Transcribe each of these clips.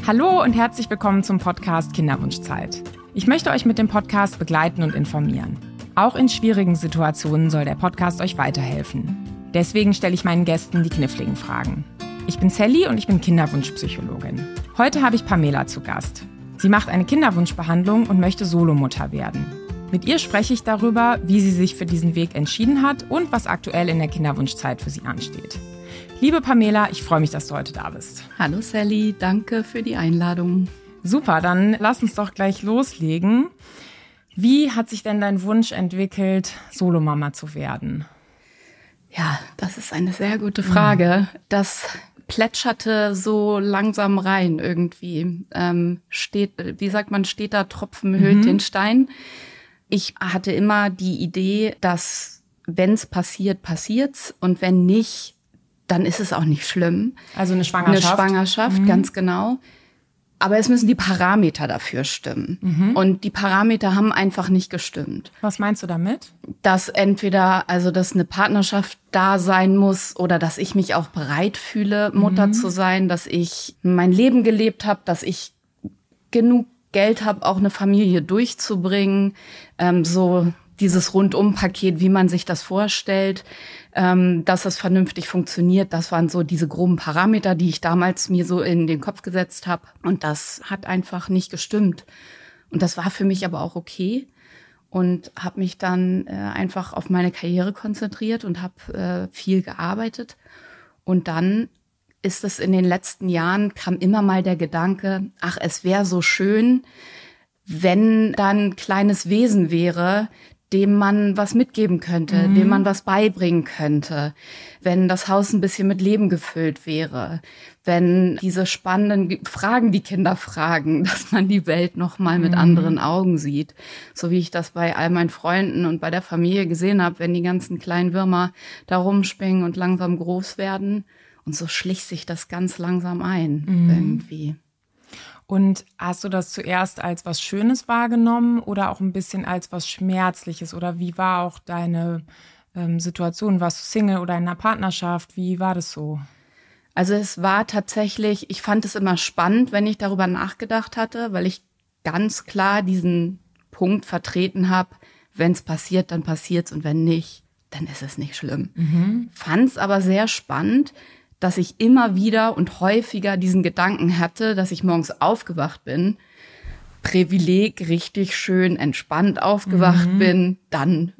Hallo und herzlich willkommen zum Podcast Kinderwunschzeit. Ich möchte euch mit dem Podcast begleiten und informieren. Auch in schwierigen Situationen soll der Podcast euch weiterhelfen. Deswegen stelle ich meinen Gästen die kniffligen Fragen. Ich bin Sally und ich bin Kinderwunschpsychologin. Heute habe ich Pamela zu Gast. Sie macht eine Kinderwunschbehandlung und möchte Solomutter werden. Mit ihr spreche ich darüber, wie sie sich für diesen Weg entschieden hat und was aktuell in der Kinderwunschzeit für sie ansteht. Liebe Pamela, ich freue mich, dass du heute da bist. Hallo Sally, danke für die Einladung. Super, dann lass uns doch gleich loslegen. Wie hat sich denn dein Wunsch entwickelt, Solomama zu werden? Ja, das ist eine sehr gute Frage. Das plätscherte so langsam rein irgendwie. Steter Tropfen höhlt den Stein. Ich hatte immer die Idee, dass wenn es passiert, passiert's und wenn nicht, dann ist es auch nicht schlimm. Also eine Schwangerschaft? Eine Schwangerschaft, ganz genau. Aber es müssen die Parameter dafür stimmen. Und die Parameter haben einfach nicht gestimmt. Was meinst du damit? Dass entweder, dass eine Partnerschaft da sein muss oder dass ich mich auch bereit fühle, Mutter zu sein, dass ich mein Leben gelebt habe, dass ich genug Geld habe, auch eine Familie durchzubringen, so dieses Rundum-Paket, wie man sich das vorstellt, dass es vernünftig funktioniert. Das waren so diese groben Parameter, die ich damals mir so in den Kopf gesetzt habe. Und das hat einfach nicht gestimmt. Und das war für mich aber auch okay. Und habe mich dann einfach auf meine Karriere konzentriert und habe viel gearbeitet. Und dann ist es in den letzten Jahren, kam immer mal der Gedanke, ach, es wäre so schön, wenn da ein kleines Wesen wäre, dem man was mitgeben könnte, dem man was beibringen könnte, wenn das Haus ein bisschen mit Leben gefüllt wäre, wenn diese spannenden Fragen, die Kinder fragen, dass man die Welt noch mal mit anderen Augen sieht, so wie ich das bei all meinen Freunden und bei der Familie gesehen habe, wenn die ganzen kleinen Würmer da rumspringen und langsam groß werden. Und so schlich sich das ganz langsam ein, irgendwie. Und hast du das zuerst als was Schönes wahrgenommen oder auch ein bisschen als was Schmerzliches? Oder wie war auch deine Situation? Warst du Single oder in einer Partnerschaft? Wie war das so? Also es war tatsächlich, ich fand es immer spannend, wenn ich darüber nachgedacht hatte, weil ich ganz klar diesen Punkt vertreten habe, wenn es passiert, dann passiert's und wenn nicht, dann ist es nicht schlimm. Fand es aber sehr spannend, dass ich immer wieder und häufiger diesen Gedanken hatte, dass ich morgens aufgewacht bin, Privileg, richtig schön entspannt aufgewacht bin, dann,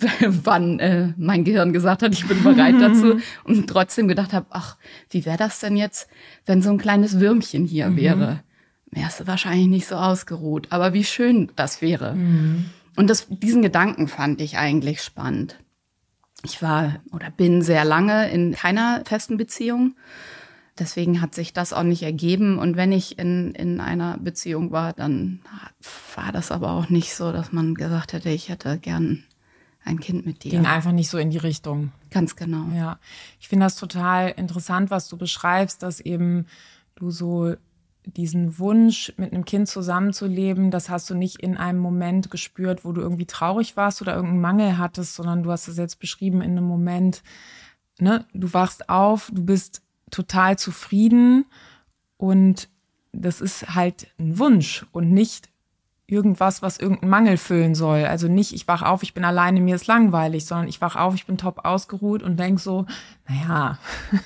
wann mein Gehirn gesagt hat, ich bin bereit dazu und trotzdem gedacht habe, ach, wie wäre das denn jetzt, wenn so ein kleines Würmchen hier wäre? Wärst du wahrscheinlich nicht so ausgeruht, aber wie schön das wäre. Und diesen Gedanken fand ich eigentlich spannend. Ich war oder bin sehr lange in keiner festen Beziehung. Deswegen hat sich das auch nicht ergeben. Und wenn ich in einer Beziehung war, dann war das aber auch nicht so, dass man gesagt hätte, ich hätte gern ein Kind mit dir. Ging einfach nicht so in die Richtung. Ganz genau. Ja, ich finde das total interessant, was du beschreibst, dass eben du so diesen Wunsch, mit einem Kind zusammenzuleben, das hast du nicht in einem Moment gespürt, wo du irgendwie traurig warst oder irgendeinen Mangel hattest, sondern du hast es jetzt beschrieben in einem Moment, ne, du wachst auf, du bist total zufrieden und das ist halt ein Wunsch und nicht irgendwas, was irgendeinen Mangel füllen soll. Also nicht, ich wach auf, ich bin alleine, mir ist langweilig, sondern ich wach auf, ich bin top ausgeruht und denk so, naja,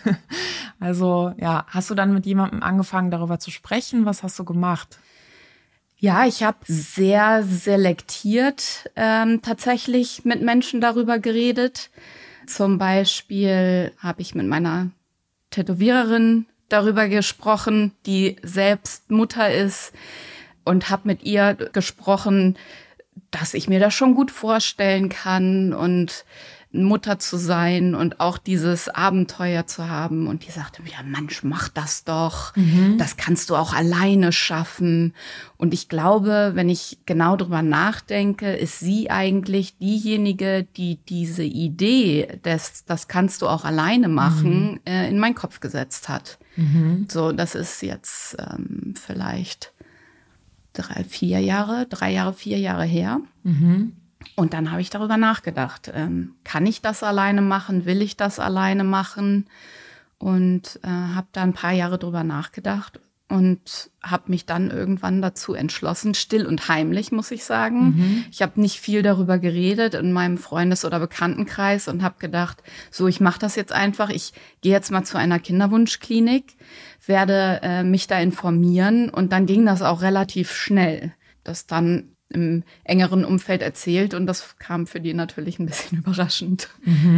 also ja, hast du dann mit jemandem angefangen, darüber zu sprechen? Was hast du gemacht? Ja, ich habe sehr selektiert tatsächlich mit Menschen darüber geredet. Zum Beispiel habe ich mit meiner Tätowiererin darüber gesprochen, die selbst Mutter ist, und habe mit ihr gesprochen, dass ich mir das schon gut vorstellen kann und Mutter zu sein und auch dieses Abenteuer zu haben. Und die sagte mir, ja, Mensch, mach das doch. Das kannst du auch alleine schaffen. Und ich glaube, wenn ich genau drüber nachdenke, ist sie eigentlich diejenige, die diese Idee, das kannst du auch alleine machen, in meinen Kopf gesetzt hat. So, das ist jetzt vielleicht 3, 4 Jahre her. Und dann habe ich darüber nachgedacht, kann ich das alleine machen, will ich das alleine machen? Und habe da ein paar Jahre drüber nachgedacht und habe mich dann irgendwann dazu entschlossen, still und heimlich, muss ich sagen. Ich habe nicht viel darüber geredet in meinem Freundes- oder Bekanntenkreis und habe gedacht, so, ich mache das jetzt einfach. Ich gehe jetzt mal zu einer Kinderwunschklinik, werde mich da informieren und dann ging das auch relativ schnell. Das dann im engeren Umfeld erzählt und das kam für die natürlich ein bisschen überraschend.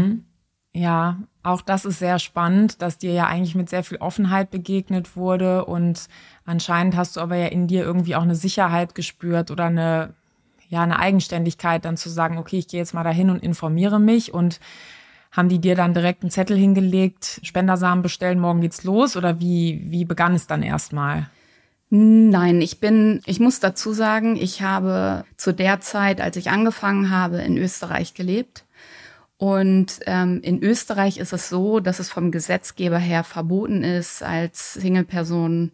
Ja, auch das ist sehr spannend, dass dir ja eigentlich mit sehr viel Offenheit begegnet wurde und anscheinend hast du aber ja in dir irgendwie auch eine Sicherheit gespürt oder eine Eigenständigkeit, dann zu sagen, okay, ich gehe jetzt mal dahin und informiere mich. Und haben die dir dann direkt einen Zettel hingelegt, Spendersamen bestellen, morgen geht's los, oder wie begann es dann erstmal? Nein, ich muss dazu sagen, ich habe zu der Zeit, als ich angefangen habe, in Österreich gelebt. Und in Österreich ist es so, dass es vom Gesetzgeber her verboten ist, als Single-Person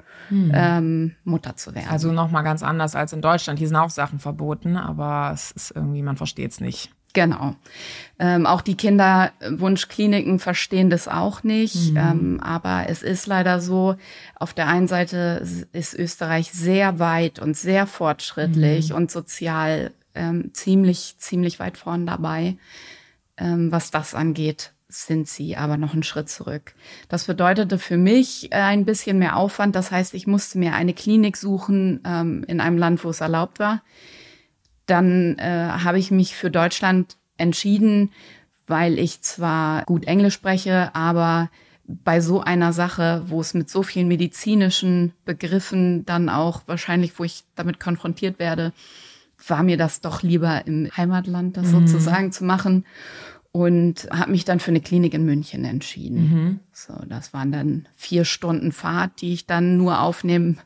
Mutter zu werden. Also nochmal ganz anders als in Deutschland. Hier sind auch Sachen verboten, aber es ist irgendwie, man versteht es nicht. Genau. Auch die Kinderwunschkliniken verstehen das auch nicht. Aber es ist leider so, auf der einen Seite ist Österreich sehr weit und sehr fortschrittlich und sozial ziemlich weit vorn dabei. Was das angeht, sind sie aber noch einen Schritt zurück. Das bedeutete für mich ein bisschen mehr Aufwand. Das heißt, ich musste mir eine Klinik suchen in einem Land, wo es erlaubt war. Dann habe ich mich für Deutschland entschieden, weil ich zwar gut Englisch spreche, aber bei so einer Sache, wo es mit so vielen medizinischen Begriffen dann auch wahrscheinlich, wo ich damit konfrontiert werde, war mir das doch lieber im Heimatland, das sozusagen zu machen. Und habe mich dann für eine Klinik in München entschieden. So, das waren dann 4 Stunden Fahrt, die ich dann nur aufnehmen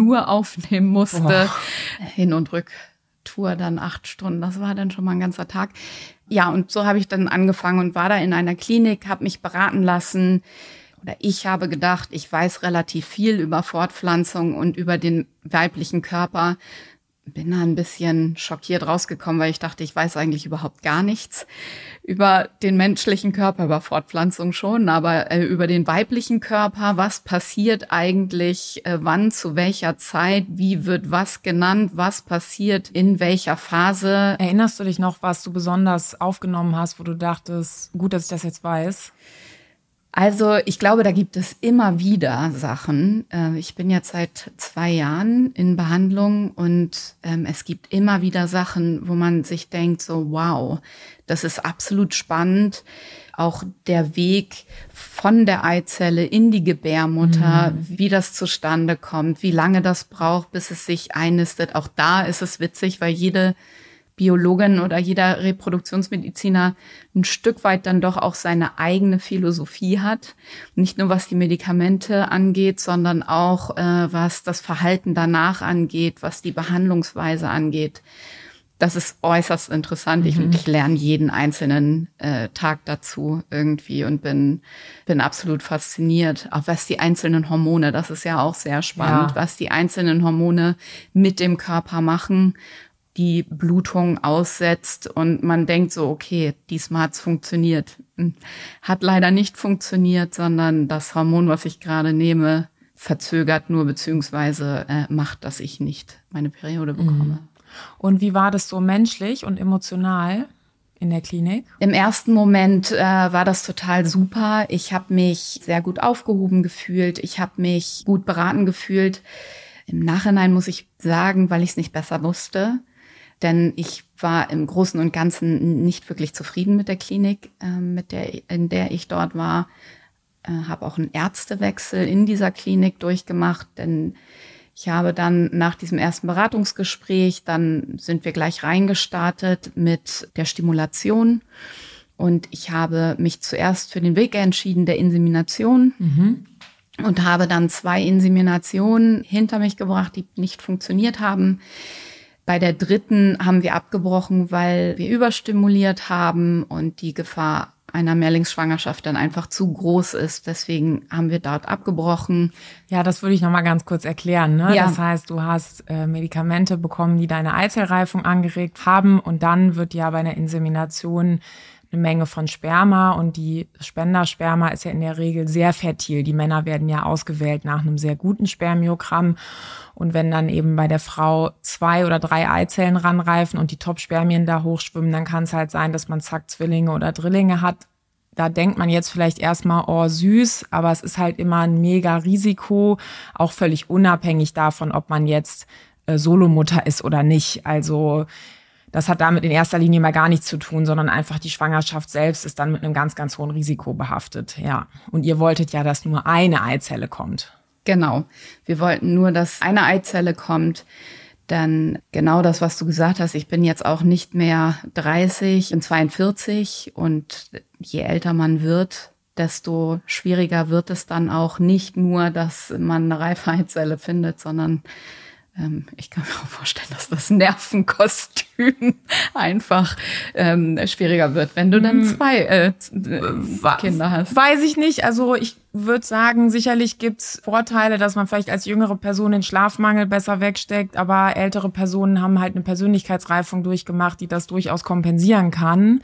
musste. Boah. Hin- und Rücktour dann 8 Stunden. Das war dann schon mal ein ganzer Tag. Ja, und so habe ich dann angefangen und war da in einer Klinik, habe mich beraten lassen. Oder ich habe gedacht, ich weiß relativ viel über Fortpflanzung und über den weiblichen Körper. Bin da ein bisschen schockiert rausgekommen, weil ich dachte, ich weiß eigentlich überhaupt gar nichts über den menschlichen Körper, über Fortpflanzung schon, aber über den weiblichen Körper, was passiert eigentlich, wann, zu welcher Zeit, wie wird was genannt, was passiert, in welcher Phase. Erinnerst du dich noch, was du besonders aufgenommen hast, wo du dachtest, gut, dass ich das jetzt weiß? Also ich glaube, da gibt es immer wieder Sachen. Ich bin jetzt seit 2 Jahren in Behandlung und es gibt immer wieder Sachen, wo man sich denkt, so wow, das ist absolut spannend. Auch der Weg von der Eizelle in die Gebärmutter, wie das zustande kommt, wie lange das braucht, bis es sich einnistet. Auch da ist es witzig, weil jede Biologin oder jeder Reproduktionsmediziner ein Stück weit dann doch auch seine eigene Philosophie hat. Nicht nur was die Medikamente angeht, sondern auch was das Verhalten danach angeht, was die Behandlungsweise angeht. Das ist äußerst interessant. Ich lerne jeden einzelnen Tag dazu irgendwie und bin absolut fasziniert. Auch was die einzelnen Hormone, das ist ja auch sehr spannend, was die einzelnen Hormone mit dem Körper machen, die Blutung aussetzt und man denkt so, okay, diesmal hat's funktioniert. Hat leider nicht funktioniert, sondern das Hormon, was ich gerade nehme, verzögert nur beziehungsweise macht, dass ich nicht meine Periode bekomme. Und wie war das so menschlich und emotional in der Klinik? Im ersten Moment war das total super. Ich habe mich sehr gut aufgehoben gefühlt. Ich habe mich gut beraten gefühlt. Im Nachhinein muss ich sagen, weil ich es nicht besser wusste, denn ich war im Großen und Ganzen nicht wirklich zufrieden mit der Klinik, in der ich dort war. Habe auch einen Ärztewechsel in dieser Klinik durchgemacht, denn ich habe dann nach diesem ersten Beratungsgespräch, dann sind wir gleich reingestartet mit der Stimulation. Und ich habe mich zuerst für den Weg entschieden der Insemination und habe dann 2 Inseminationen hinter mich gebracht, die nicht funktioniert haben. Bei der 3. haben wir abgebrochen, weil wir überstimuliert haben und die Gefahr einer Mehrlingsschwangerschaft dann einfach zu groß ist. Deswegen haben wir dort abgebrochen. Ja, das würde ich noch mal ganz kurz erklären. Ne? Ja. Das heißt, du hast Medikamente bekommen, die deine Eizellreifung angeregt haben und dann wird ja bei einer Insemination eine Menge von Sperma und die Spendersperma ist ja in der Regel sehr fertil. Die Männer werden ja ausgewählt nach einem sehr guten Spermiogramm. Und wenn dann eben bei der Frau 2 oder 3 Eizellen ranreifen und die Top-Spermien da hochschwimmen, dann kann es halt sein, dass man zack Zwillinge oder Drillinge hat. Da denkt man jetzt vielleicht erstmal, oh süß, aber es ist halt immer ein mega Risiko, auch völlig unabhängig davon, ob man jetzt Solomutter ist oder nicht. Also das hat damit in erster Linie mal gar nichts zu tun, sondern einfach die Schwangerschaft selbst ist dann mit einem ganz, ganz hohen Risiko behaftet. Ja. Und ihr wolltet ja, dass nur eine Eizelle kommt. Genau. Wir wollten nur, dass eine Eizelle kommt. Denn genau das, was du gesagt hast, ich bin jetzt auch nicht mehr 30, bin 42 und je älter man wird, desto schwieriger wird es dann auch nicht nur, dass man eine reife Eizelle findet, sondern ich kann mir auch vorstellen, dass das Nervenkostüm einfach schwieriger wird, wenn du dann 2 Kinder hast. Weiß ich nicht. Also ich würde sagen, sicherlich gibt's Vorteile, dass man vielleicht als jüngere Person den Schlafmangel besser wegsteckt, aber ältere Personen haben halt eine Persönlichkeitsreifung durchgemacht, die das durchaus kompensieren kann.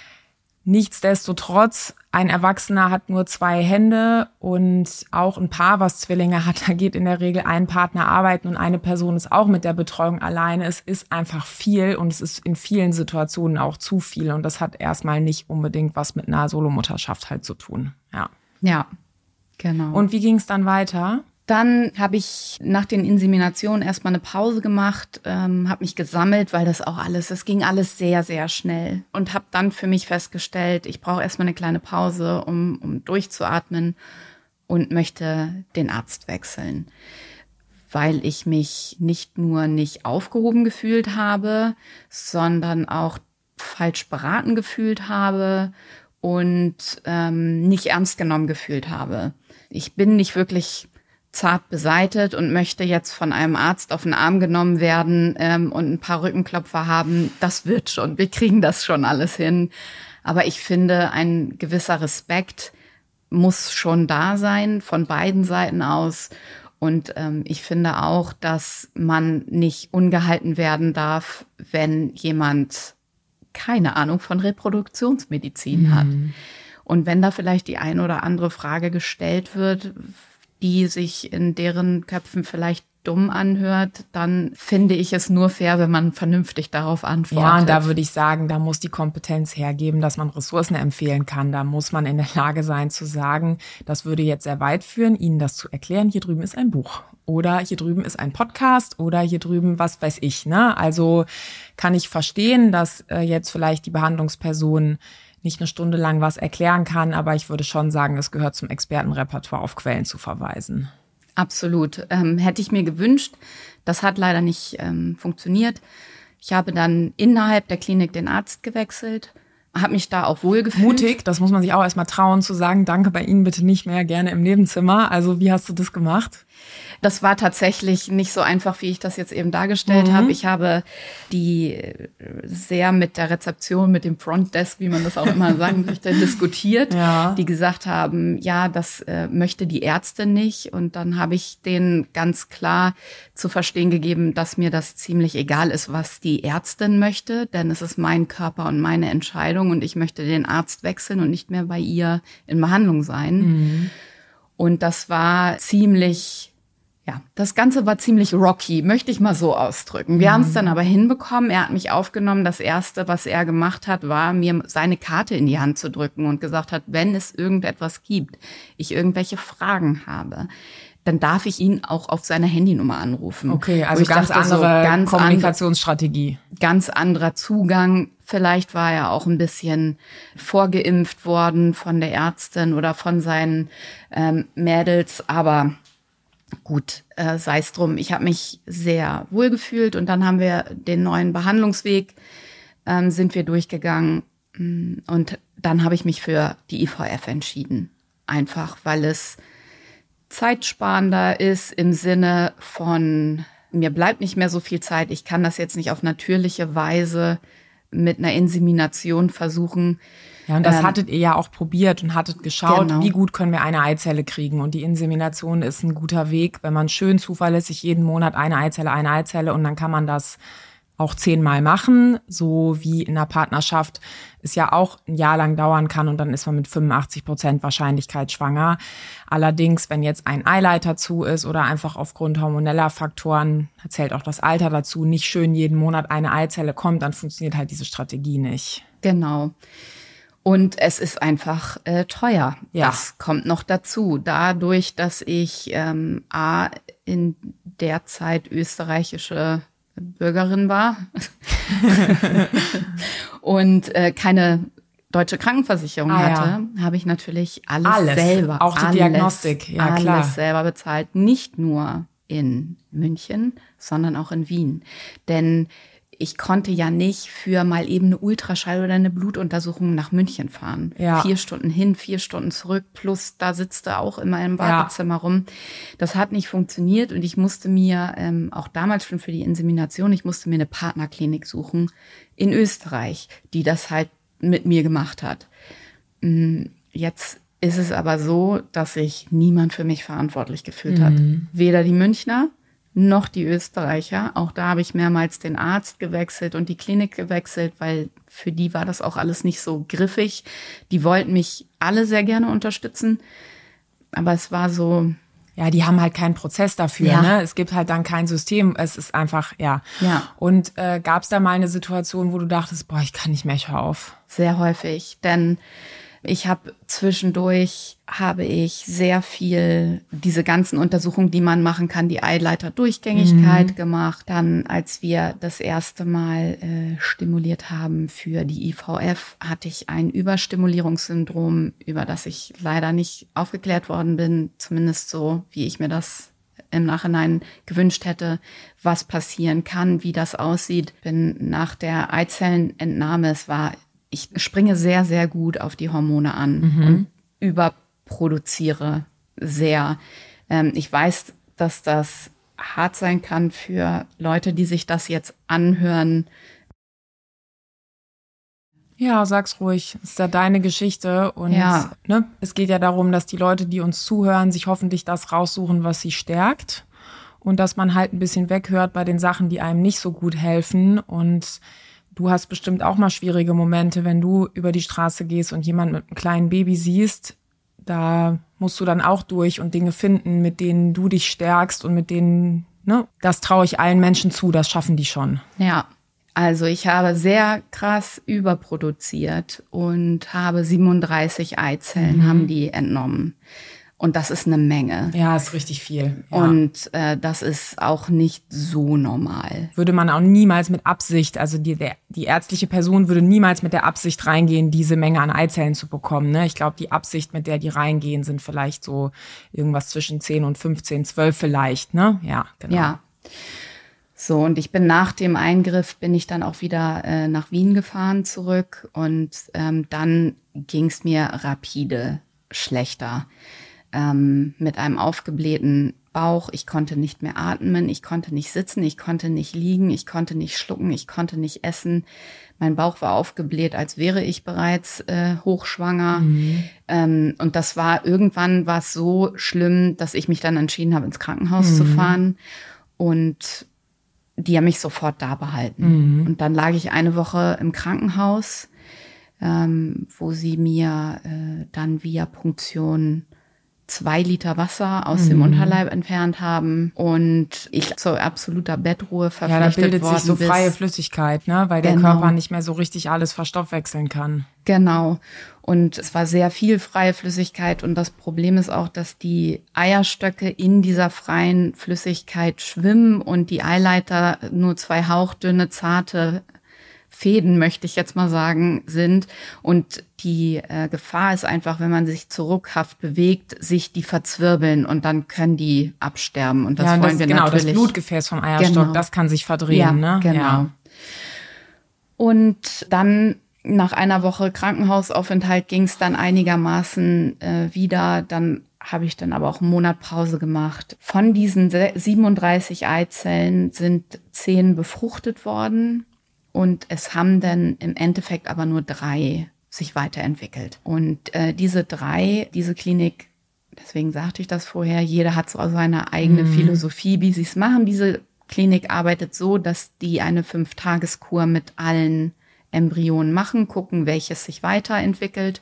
Nichtsdestotrotz, ein Erwachsener hat nur 2 Hände und auch ein Paar, was Zwillinge hat, da geht in der Regel ein Partner arbeiten und eine Person ist auch mit der Betreuung alleine. Es ist einfach viel und es ist in vielen Situationen auch zu viel und das hat erstmal nicht unbedingt was mit einer Solomutterschaft halt zu tun. Ja, genau. Und wie ging es dann weiter? Dann habe ich nach den Inseminationen erstmal eine Pause gemacht, habe mich gesammelt, weil das ging alles sehr, sehr schnell. Und habe dann für mich festgestellt, ich brauche erstmal eine kleine Pause, um durchzuatmen und möchte den Arzt wechseln. Weil ich mich nicht nur nicht aufgehoben gefühlt habe, sondern auch falsch beraten gefühlt habe und nicht ernst genommen gefühlt habe. Ich bin nicht wirklich zart beseitet und möchte jetzt von einem Arzt auf den Arm genommen werden und ein paar Rückenklopfer haben. Das wird schon, wir kriegen das schon alles hin. Aber ich finde, ein gewisser Respekt muss schon da sein, von beiden Seiten aus. Und ich finde auch, dass man nicht ungehalten werden darf, wenn jemand keine Ahnung von Reproduktionsmedizin hat. Und wenn da vielleicht die eine oder andere Frage gestellt wird, die sich in deren Köpfen vielleicht dumm anhört, dann finde ich es nur fair, wenn man vernünftig darauf antwortet. Ja, und da würde ich sagen, da muss die Kompetenz hergeben, dass man Ressourcen empfehlen kann. Da muss man in der Lage sein zu sagen, das würde jetzt sehr weit führen, Ihnen das zu erklären. Hier drüben ist ein Buch oder hier drüben ist ein Podcast oder hier drüben was weiß ich. Ne? Also kann ich verstehen, dass jetzt vielleicht die Behandlungsperson nicht eine Stunde lang was erklären kann, aber ich würde schon sagen, es gehört zum Expertenrepertoire, auf Quellen zu verweisen. Absolut. Hätte ich mir gewünscht. Das hat leider nicht funktioniert. Ich habe dann innerhalb der Klinik den Arzt gewechselt, habe mich da auch wohlgefühlt. Mutig, das muss man sich auch erstmal trauen zu sagen, danke, bei Ihnen bitte nicht mehr, gerne im Nebenzimmer. Also wie hast du das gemacht? Das war tatsächlich nicht so einfach, wie ich das jetzt eben dargestellt habe. Ich habe die sehr mit der Rezeption, mit dem Frontdesk, wie man das auch immer sagen möchte, diskutiert, die gesagt haben, ja, das möchte die Ärztin nicht. Und dann habe ich denen ganz klar zu verstehen gegeben, dass mir das ziemlich egal ist, was die Ärztin möchte, denn es ist mein Körper und meine Entscheidung und ich möchte den Arzt wechseln und nicht mehr bei ihr in Behandlung sein. Und das war das Ganze war ziemlich rocky, möchte ich mal so ausdrücken. Wir haben es dann aber hinbekommen. Er hat mich aufgenommen. Das Erste, was er gemacht hat, war, mir seine Karte in die Hand zu drücken und gesagt hat, wenn es irgendetwas gibt, ich irgendwelche Fragen habe, dann darf ich ihn auch auf seine Handynummer anrufen. Okay, also ganz andere Kommunikationsstrategie. Ganz anderer Zugang. Vielleicht war er auch ein bisschen vorgeimpft worden von der Ärztin oder von seinen Mädels, aber gut, sei es drum. Ich habe mich sehr wohl gefühlt und dann haben wir den neuen Behandlungsweg, sind wir durchgegangen und dann habe ich mich für die IVF entschieden. Einfach, weil es zeitsparender ist im Sinne von, mir bleibt nicht mehr so viel Zeit. Ich kann das jetzt nicht auf natürliche Weise mit einer Insemination versuchen. Ja, und das hattet ihr ja auch probiert und hattet geschaut, wie gut können wir eine Eizelle kriegen. Und die Insemination ist ein guter Weg, wenn man schön zuverlässig jeden Monat eine Eizelle und dann kann man das auch 10-mal machen, so wie in einer Partnerschaft es ja auch ein Jahr lang dauern kann und dann ist man mit 85% Wahrscheinlichkeit schwanger. Allerdings, wenn jetzt ein Eileiter zu ist oder einfach aufgrund hormoneller Faktoren, da zählt auch das Alter dazu, nicht schön jeden Monat eine Eizelle kommt, dann funktioniert halt diese Strategie nicht. Genau. Und es ist einfach teuer. Ja. Das kommt noch dazu. Dadurch, dass ich in der Zeit österreichische Bürgerin war und keine deutsche Krankenversicherung hatte, habe ich natürlich alles selber. Auch die Diagnostik, ja klar. Alles selber bezahlt. Nicht nur in München, sondern auch in Wien. Denn ich konnte ja nicht für mal eben eine Ultraschall oder eine Blutuntersuchung nach München fahren. Ja. 4 Stunden hin, 4 Stunden zurück, plus da sitzt er auch immer im Wartezimmer rum. Das hat nicht funktioniert und ich musste mir, auch damals schon für die Insemination, ich musste mir eine Partnerklinik suchen in Österreich, die das halt mit mir gemacht hat. Jetzt ist es aber so, dass sich niemand für mich verantwortlich gefühlt hat. Weder die Münchner noch die Österreicher. Auch da habe ich mehrmals den Arzt gewechselt und die Klinik gewechselt, weil für die war das auch alles nicht so griffig. Die wollten mich alle sehr gerne unterstützen, aber es war so... Ja, die haben halt keinen Prozess dafür, Ja. ne? Es gibt halt dann kein System. Es ist einfach, ja. Und gab es da mal eine Situation, wo du dachtest, boah, ich kann nicht mehr, ich hör auf? Sehr häufig, denn ich habe zwischendurch sehr viel diese ganzen Untersuchungen, die man machen kann, die Eileiterdurchgängigkeit gemacht. Dann, als wir das erste Mal stimuliert haben für die IVF, hatte ich ein Überstimulierungssyndrom, über das ich leider nicht aufgeklärt worden bin, zumindest so, wie ich mir das im Nachhinein gewünscht hätte, was passieren kann, wie das aussieht. Bin nach der Eizellenentnahme, ich springe sehr, sehr gut auf die Hormone an und überproduziere sehr. Ich weiß, dass das hart sein kann für Leute, die sich das jetzt anhören. Ja, sag's ruhig. Ist ja deine Geschichte. Und ne, es geht ja darum, dass die Leute, die uns zuhören, sich hoffentlich das raussuchen, was sie stärkt. Und dass man halt ein bisschen weghört bei den Sachen, die einem nicht so gut helfen. Und du hast bestimmt auch mal schwierige Momente, wenn du über die Straße gehst und jemand mit einem kleinen Baby siehst. Da musst du dann auch durch und Dinge finden, mit denen du dich stärkst und mit denen, ne, das traue ich allen Menschen zu, das schaffen die schon. Ja, also ich habe sehr krass überproduziert und habe 37 Eizellen haben die entnommen. Und das ist eine Menge. Ja, ist richtig viel. Ja. Und das ist auch nicht so normal. Würde man auch niemals mit Absicht, also die ärztliche Person würde niemals mit der Absicht reingehen, diese Menge an Eizellen zu bekommen. Ne? Ich glaube, die Absicht, mit der die reingehen, sind vielleicht so irgendwas zwischen 10 und 15, 12 vielleicht. Ne? Ja, genau. Ja. So, und ich bin nach dem Eingriff, bin ich dann auch wieder nach Wien gefahren zurück. Und dann ging es mir rapide schlechter. Mit einem aufgeblähten Bauch. Ich konnte nicht mehr atmen, ich konnte nicht sitzen, ich konnte nicht liegen, ich konnte nicht schlucken, ich konnte nicht essen. Mein Bauch war aufgebläht, als wäre ich bereits hochschwanger. Und das war irgendwann war es so schlimm, dass ich mich dann entschieden habe, ins Krankenhaus zu fahren. Und die haben mich sofort da behalten. Und dann lag ich eine Woche im Krankenhaus, wo sie mir dann via Punktion 2 Liter Wasser aus dem Unterleib entfernt haben und ich zu absoluter Bettruhe verpflichtet worden. Ja, da bildet sich so freie Flüssigkeit, ne, weil der Körper nicht mehr so richtig alles verstoffwechseln kann. Genau. Und es war sehr viel freie Flüssigkeit und das Problem ist auch, dass die Eierstöcke in dieser freien Flüssigkeit schwimmen und die Eileiter nur 2 hauchdünne, zarte Fäden, möchte ich jetzt mal sagen, sind. Und die Gefahr ist einfach, wenn man sich zurückhaft bewegt, sich die verzwirbeln und dann können die absterben. Und das wollen wir natürlich. Genau, das Blutgefäß vom Eierstock, das kann sich verdrehen. Ja, ne? Genau. Ja. Und dann nach einer Woche Krankenhausaufenthalt ging es dann einigermaßen wieder. Dann habe ich dann aber auch einen Monat Pause gemacht. Von diesen 37 Eizellen sind 10 befruchtet worden. Und es haben dann im Endeffekt aber nur 3 sich weiterentwickelt. Und diese Klinik, deswegen sagte ich das vorher, jeder hat so seine eigene Philosophie, wie sie es machen. Diese Klinik arbeitet so, dass die eine 5-Tages-Kur mit allen Embryonen machen, gucken, welches sich weiterentwickelt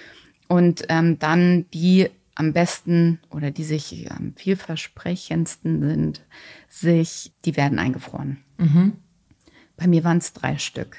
und dann die am besten oder die sich am vielversprechendsten sind, die werden eingefroren. Bei mir waren es 3 Stück.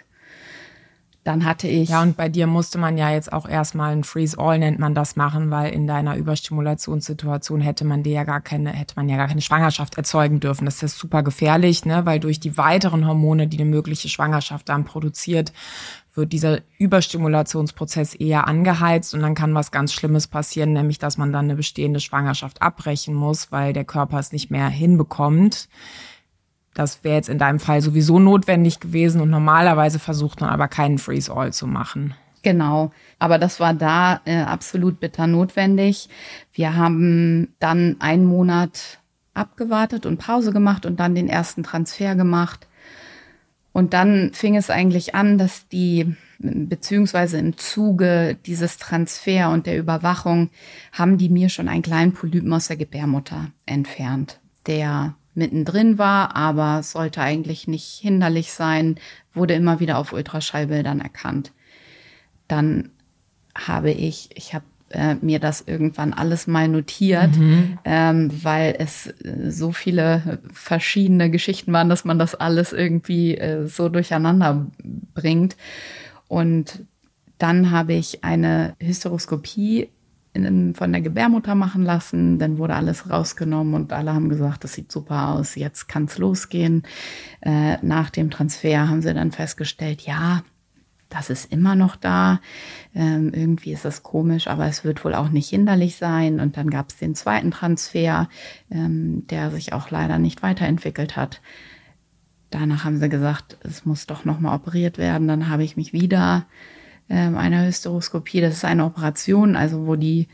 Dann hatte ich... Ja, und bei dir musste man ja jetzt auch erstmal ein Freeze-All, nennt man das, machen, weil in deiner Überstimulationssituation hätte man ja gar keine Schwangerschaft erzeugen dürfen. Das ist super gefährlich, ne? Weil durch die weiteren Hormone, die eine mögliche Schwangerschaft dann produziert, wird dieser Überstimulationsprozess eher angeheizt und dann kann was ganz Schlimmes passieren, nämlich dass man dann eine bestehende Schwangerschaft abbrechen muss, weil der Körper es nicht mehr hinbekommt. Das wäre jetzt in deinem Fall sowieso notwendig gewesen und normalerweise versucht man aber keinen Freeze-All zu machen. Genau, aber das war da absolut bitter notwendig. Wir haben dann 1 Monat abgewartet und Pause gemacht und dann den ersten Transfer gemacht. Und dann fing es eigentlich an, dass beziehungsweise im Zuge dieses Transfer und der Überwachung, haben die mir schon einen kleinen Polypen aus der Gebärmutter entfernt, der mittendrin war, aber sollte eigentlich nicht hinderlich sein, wurde immer wieder auf Ultraschallbildern erkannt. Dann habe ich habe mir das irgendwann alles mal notiert, weil es so viele verschiedene Geschichten waren, dass man das alles irgendwie so durcheinander bringt. Und dann habe ich eine Hysteroskopie von der Gebärmutter machen lassen, dann wurde alles rausgenommen und alle haben gesagt, das sieht super aus, jetzt kann's losgehen. Nach dem Transfer haben sie dann festgestellt, ja, das ist immer noch da, irgendwie ist das komisch, aber es wird wohl auch nicht hinderlich sein. Und dann gab es den zweiten Transfer, der sich auch leider nicht weiterentwickelt hat. Danach haben sie gesagt, es muss doch nochmal operiert werden. Dann habe ich mich wieder einer Hysteroskopie, das ist eine Operation, also wo die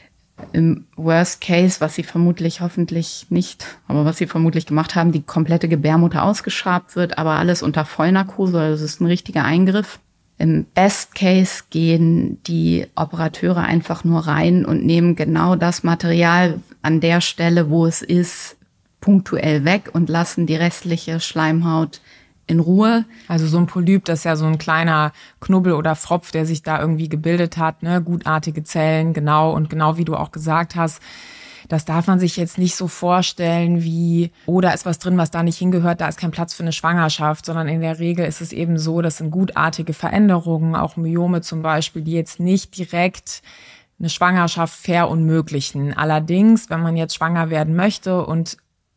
im Worst Case, was sie vermutlich hoffentlich nicht, aber was sie vermutlich gemacht haben, die komplette Gebärmutter ausgeschabt wird, aber alles unter Vollnarkose, also es ist ein richtiger Eingriff. Im Best Case gehen die Operateure einfach nur rein und nehmen genau das Material an der Stelle, wo es ist, punktuell weg und lassen die restliche Schleimhaut in Ruhe. Also so ein Polyp, das ist ja so ein kleiner Knubbel oder Fropf, der sich da irgendwie gebildet hat, ne? Gutartige Zellen, genau. Und genau wie du auch gesagt hast, das darf man sich jetzt nicht so vorstellen wie, oh, da ist was drin, was da nicht hingehört, da ist kein Platz für eine Schwangerschaft, sondern in der Regel ist es eben so, das sind gutartige Veränderungen, auch Myome zum Beispiel, die jetzt nicht direkt eine Schwangerschaft verunmöglichen. Allerdings, wenn man jetzt schwanger werden möchte und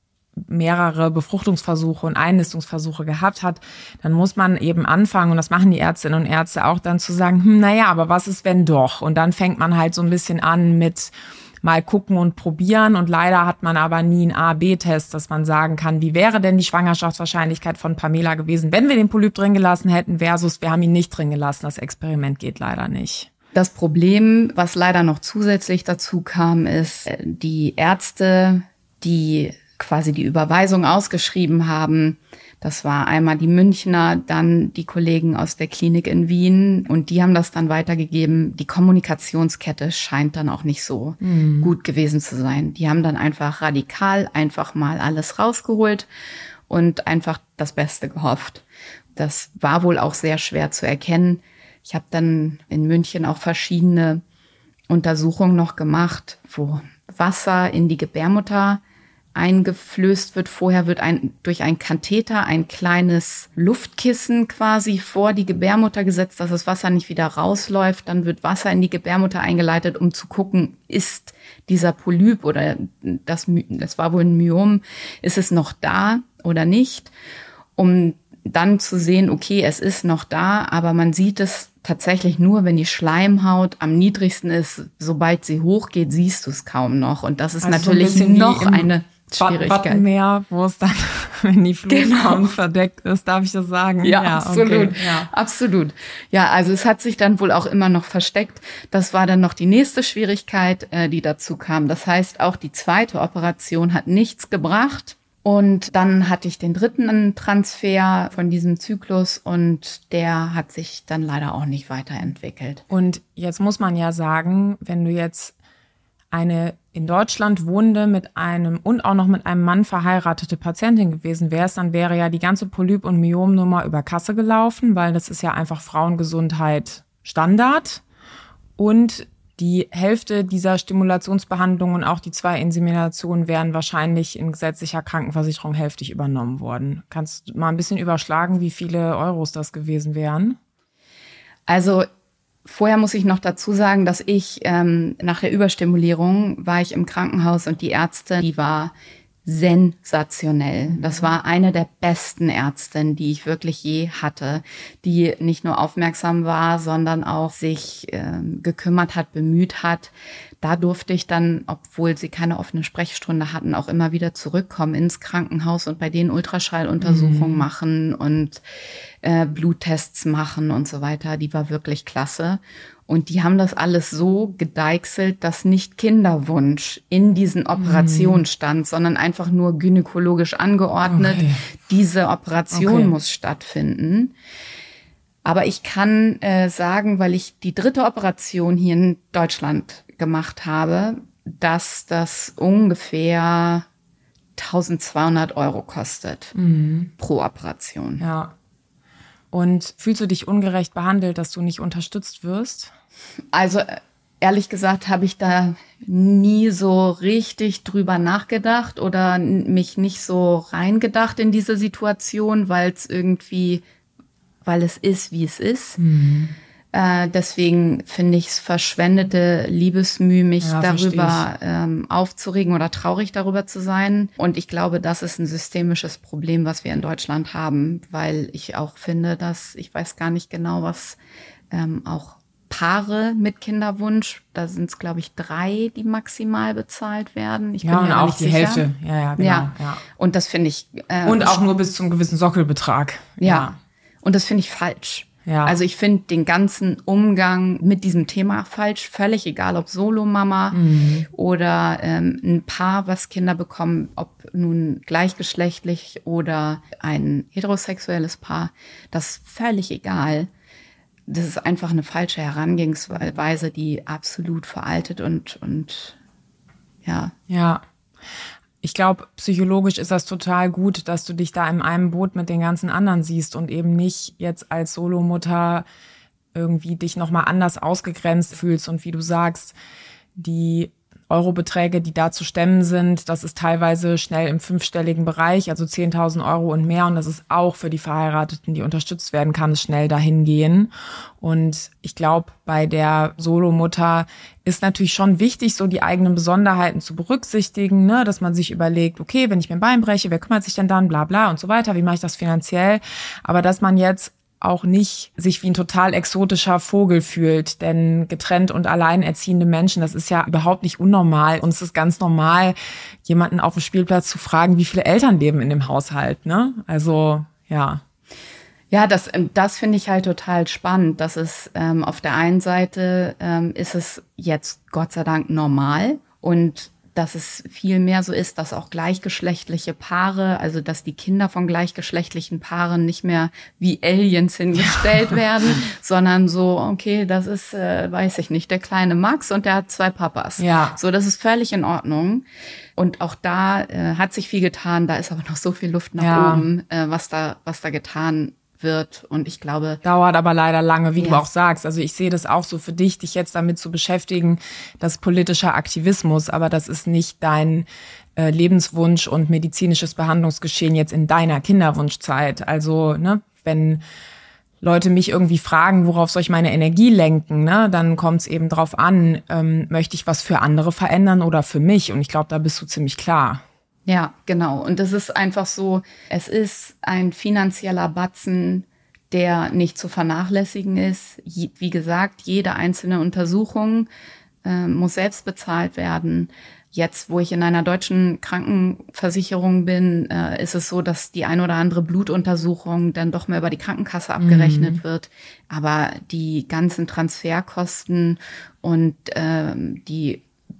mehrere Befruchtungsversuche und Einnistungsversuche gehabt hat, dann muss man eben anfangen, und das machen die Ärztinnen und Ärzte auch, dann zu sagen, naja, aber was ist, wenn doch? Und dann fängt man halt so ein bisschen an mit mal gucken und probieren, und leider hat man aber nie einen A-B-Test, dass man sagen kann, wie wäre denn die Schwangerschaftswahrscheinlichkeit von Pamela gewesen, wenn wir den Polyp drin gelassen hätten versus wir haben ihn nicht drin gelassen. Das Experiment geht leider nicht. Das Problem, was leider noch zusätzlich dazu kam, ist, die Ärzte, die quasi die Überweisung ausgeschrieben haben. Das war einmal die Münchner, dann die Kollegen aus der Klinik in Wien, und die haben das dann weitergegeben. Die Kommunikationskette scheint dann auch nicht so gut gewesen zu sein. Die haben dann einfach radikal einfach mal alles rausgeholt und einfach das Beste gehofft. Das war wohl auch sehr schwer zu erkennen. Ich habe dann in München auch verschiedene Untersuchungen noch gemacht, wo Wasser in die Gebärmutter eingeflößt wird. Vorher wird durch ein Katheter ein kleines Luftkissen quasi vor die Gebärmutter gesetzt, dass das Wasser nicht wieder rausläuft. Dann wird Wasser in die Gebärmutter eingeleitet, um zu gucken, ist dieser Polyp oder das war wohl ein Myom, ist es noch da oder nicht? Um dann zu sehen, okay, es ist noch da, aber man sieht es tatsächlich nur, wenn die Schleimhaut am niedrigsten ist. Sobald sie hochgeht, siehst du es kaum noch. Und das ist also natürlich so noch eine Schwierigkeit. Wattenmeer, wo es dann, wenn die Fluthaut verdeckt ist, darf ich das sagen? Ja, absolut. Okay. Ja. Absolut. Ja, also es hat sich dann wohl auch immer noch versteckt. Das war dann noch die nächste Schwierigkeit, die dazu kam. Das heißt, auch die zweite Operation hat nichts gebracht. Und dann hatte ich den dritten Transfer von diesem Zyklus und der hat sich dann leider auch nicht weiterentwickelt. Und jetzt muss man ja sagen, wenn du jetzt eine in Deutschland wohnende mit einem und auch noch mit einem Mann verheiratete Patientin gewesen wärst, dann wäre ja die ganze Polyp- und Myomnummer über Kasse gelaufen, weil das ist ja einfach Frauengesundheit Standard. Und die Hälfte dieser Stimulationsbehandlungen und auch die 2 Inseminationen wären wahrscheinlich in gesetzlicher Krankenversicherung hälftig übernommen worden. Kannst du mal ein bisschen überschlagen, wie viele Euros das gewesen wären? Also vorher muss ich noch dazu sagen, dass ich nach der Überstimulierung war ich im Krankenhaus und die Ärztin, die war sensationell. Das war eine der besten Ärztinnen, die ich wirklich je hatte, die nicht nur aufmerksam war, sondern auch sich gekümmert hat, bemüht hat. Da durfte ich dann, obwohl sie keine offene Sprechstunde hatten, auch immer wieder zurückkommen ins Krankenhaus und bei denen Ultraschalluntersuchungen machen und Bluttests machen und so weiter. Die war wirklich klasse. Und die haben das alles so gedeichselt, dass nicht Kinderwunsch in diesen Operationen stand, sondern einfach nur gynäkologisch angeordnet. Okay. Diese Operation muss stattfinden. Aber ich kann sagen, weil ich die 3. Operation hier in Deutschland gemacht habe, dass das ungefähr 1.200 € kostet pro Operation. Ja. Und fühlst du dich ungerecht behandelt, dass du nicht unterstützt wirst? Also ehrlich gesagt habe ich da nie so richtig drüber nachgedacht oder mich nicht so reingedacht in diese Situation, weil es ist, wie es ist. Deswegen finde ich es verschwendete Liebesmüh, mich darüber aufzuregen oder traurig darüber zu sein. Und ich glaube, das ist ein systemisches Problem, was wir in Deutschland haben, weil ich auch finde, dass, ich weiß gar nicht genau, was auch Paare mit Kinderwunsch, da sind es, glaube ich, 3, die maximal bezahlt werden. Ich bin und mir auch nicht die sicher. Hälfte. Ja, genau. Ja. Und das finde ich... und auch nur bis zum gewissen Sockelbetrag. Ja. Und das finde ich falsch. Ja. Also ich finde den ganzen Umgang mit diesem Thema falsch, völlig egal, ob Solomama oder ein Paar, was Kinder bekommen, ob nun gleichgeschlechtlich oder ein heterosexuelles Paar, das ist völlig egal. Das ist einfach eine falsche Herangehensweise, die absolut veraltet und ja. Ja. Ich glaube, psychologisch ist das total gut, dass du dich da in einem Boot mit den ganzen anderen siehst und eben nicht jetzt als Solomutter irgendwie dich nochmal anders ausgegrenzt fühlst. Und wie du sagst, die Eurobeträge, die da zu stemmen sind, das ist teilweise schnell im 5-stelligen Bereich, also 10.000 € und mehr. Und das ist auch für die Verheirateten, die unterstützt werden, kann es schnell dahin gehen. Und ich glaube, bei der Solomutter ist natürlich schon wichtig, so die eigenen Besonderheiten zu berücksichtigen, ne? Dass man sich überlegt, okay, wenn ich mir ein Bein breche, wer kümmert sich denn dann, bla bla und so weiter, wie mache ich das finanziell? Aber dass man jetzt auch nicht sich wie ein total exotischer Vogel fühlt, denn getrennt und alleinerziehende Menschen, das ist ja überhaupt nicht unnormal und es ist ganz normal, jemanden auf dem Spielplatz zu fragen, wie viele Eltern leben in dem Haushalt, ne? Also, ja. Ja, das finde ich halt total spannend, dass es auf der einen Seite ist es jetzt Gott sei Dank normal und dass es viel mehr so ist, dass auch gleichgeschlechtliche Paare, also dass die Kinder von gleichgeschlechtlichen Paaren nicht mehr wie Aliens hingestellt werden, sondern so, okay, das ist, weiß ich nicht, der kleine Max und der hat 2 Papas. Ja. So, das ist völlig in Ordnung. Und auch da hat sich viel getan, da ist aber noch so viel Luft nach oben, was da getan wird. Und ich glaube... Dauert aber leider lange, wie du auch sagst. Also ich sehe das auch so für dich jetzt damit zu beschäftigen, das politischer Aktivismus, aber das ist nicht dein Lebenswunsch und medizinisches Behandlungsgeschehen jetzt in deiner Kinderwunschzeit. Also, ne, wenn Leute mich irgendwie fragen, worauf soll ich meine Energie lenken, ne, dann kommt es eben drauf an, möchte ich was für andere verändern oder für mich? Und ich glaube, da bist du ziemlich klar. Ja, genau. Und das ist einfach so, es ist ein finanzieller Batzen, der nicht zu vernachlässigen ist. Wie gesagt, jede einzelne Untersuchung muss selbst bezahlt werden. Jetzt, wo ich in einer deutschen Krankenversicherung bin, ist es so, dass die ein oder andere Blutuntersuchung dann doch mehr über die Krankenkasse abgerechnet wird. Aber die ganzen Transferkosten und die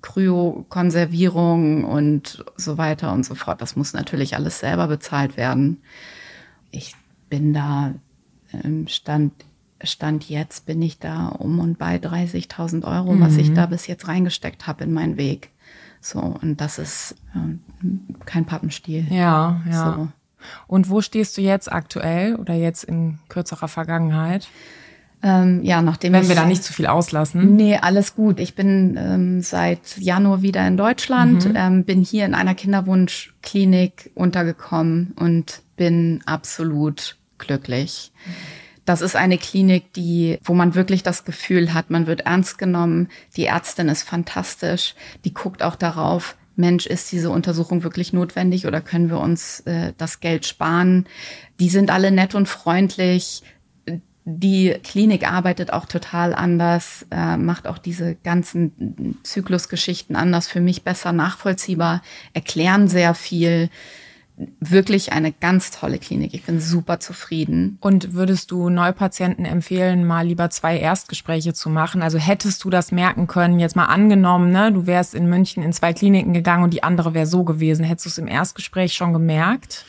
Kryokonservierung und so weiter und so fort. Das muss natürlich alles selber bezahlt werden. Ich bin da im Stand Stand jetzt bin ich da um und bei 30.000 Euro, was ich da bis jetzt reingesteckt habe in meinen Weg. So, und das ist kein Pappenstiel. Ja. So. Und wo stehst du jetzt aktuell oder jetzt in kürzerer Vergangenheit? Nachdem Wenn wir da nicht zu viel auslassen. Nee, alles gut. Ich bin seit Januar wieder in Deutschland, bin hier in einer Kinderwunschklinik untergekommen und bin absolut glücklich. Das ist eine Klinik, wo man wirklich das Gefühl hat, man wird ernst genommen. Die Ärztin ist fantastisch. Die guckt auch darauf, Mensch, ist diese Untersuchung wirklich notwendig oder können wir uns das Geld sparen? Die sind alle nett und freundlich. Die Klinik arbeitet auch total anders, macht auch diese ganzen Zyklusgeschichten anders, für mich besser nachvollziehbar, erklären sehr viel. Wirklich eine ganz tolle Klinik. Ich bin super zufrieden. Und würdest du Neupatienten empfehlen, mal lieber 2 Erstgespräche zu machen? Also hättest du das merken können, jetzt mal angenommen, ne, du wärst in München in 2 Kliniken gegangen und die andere wäre so gewesen. Hättest du es im Erstgespräch schon gemerkt?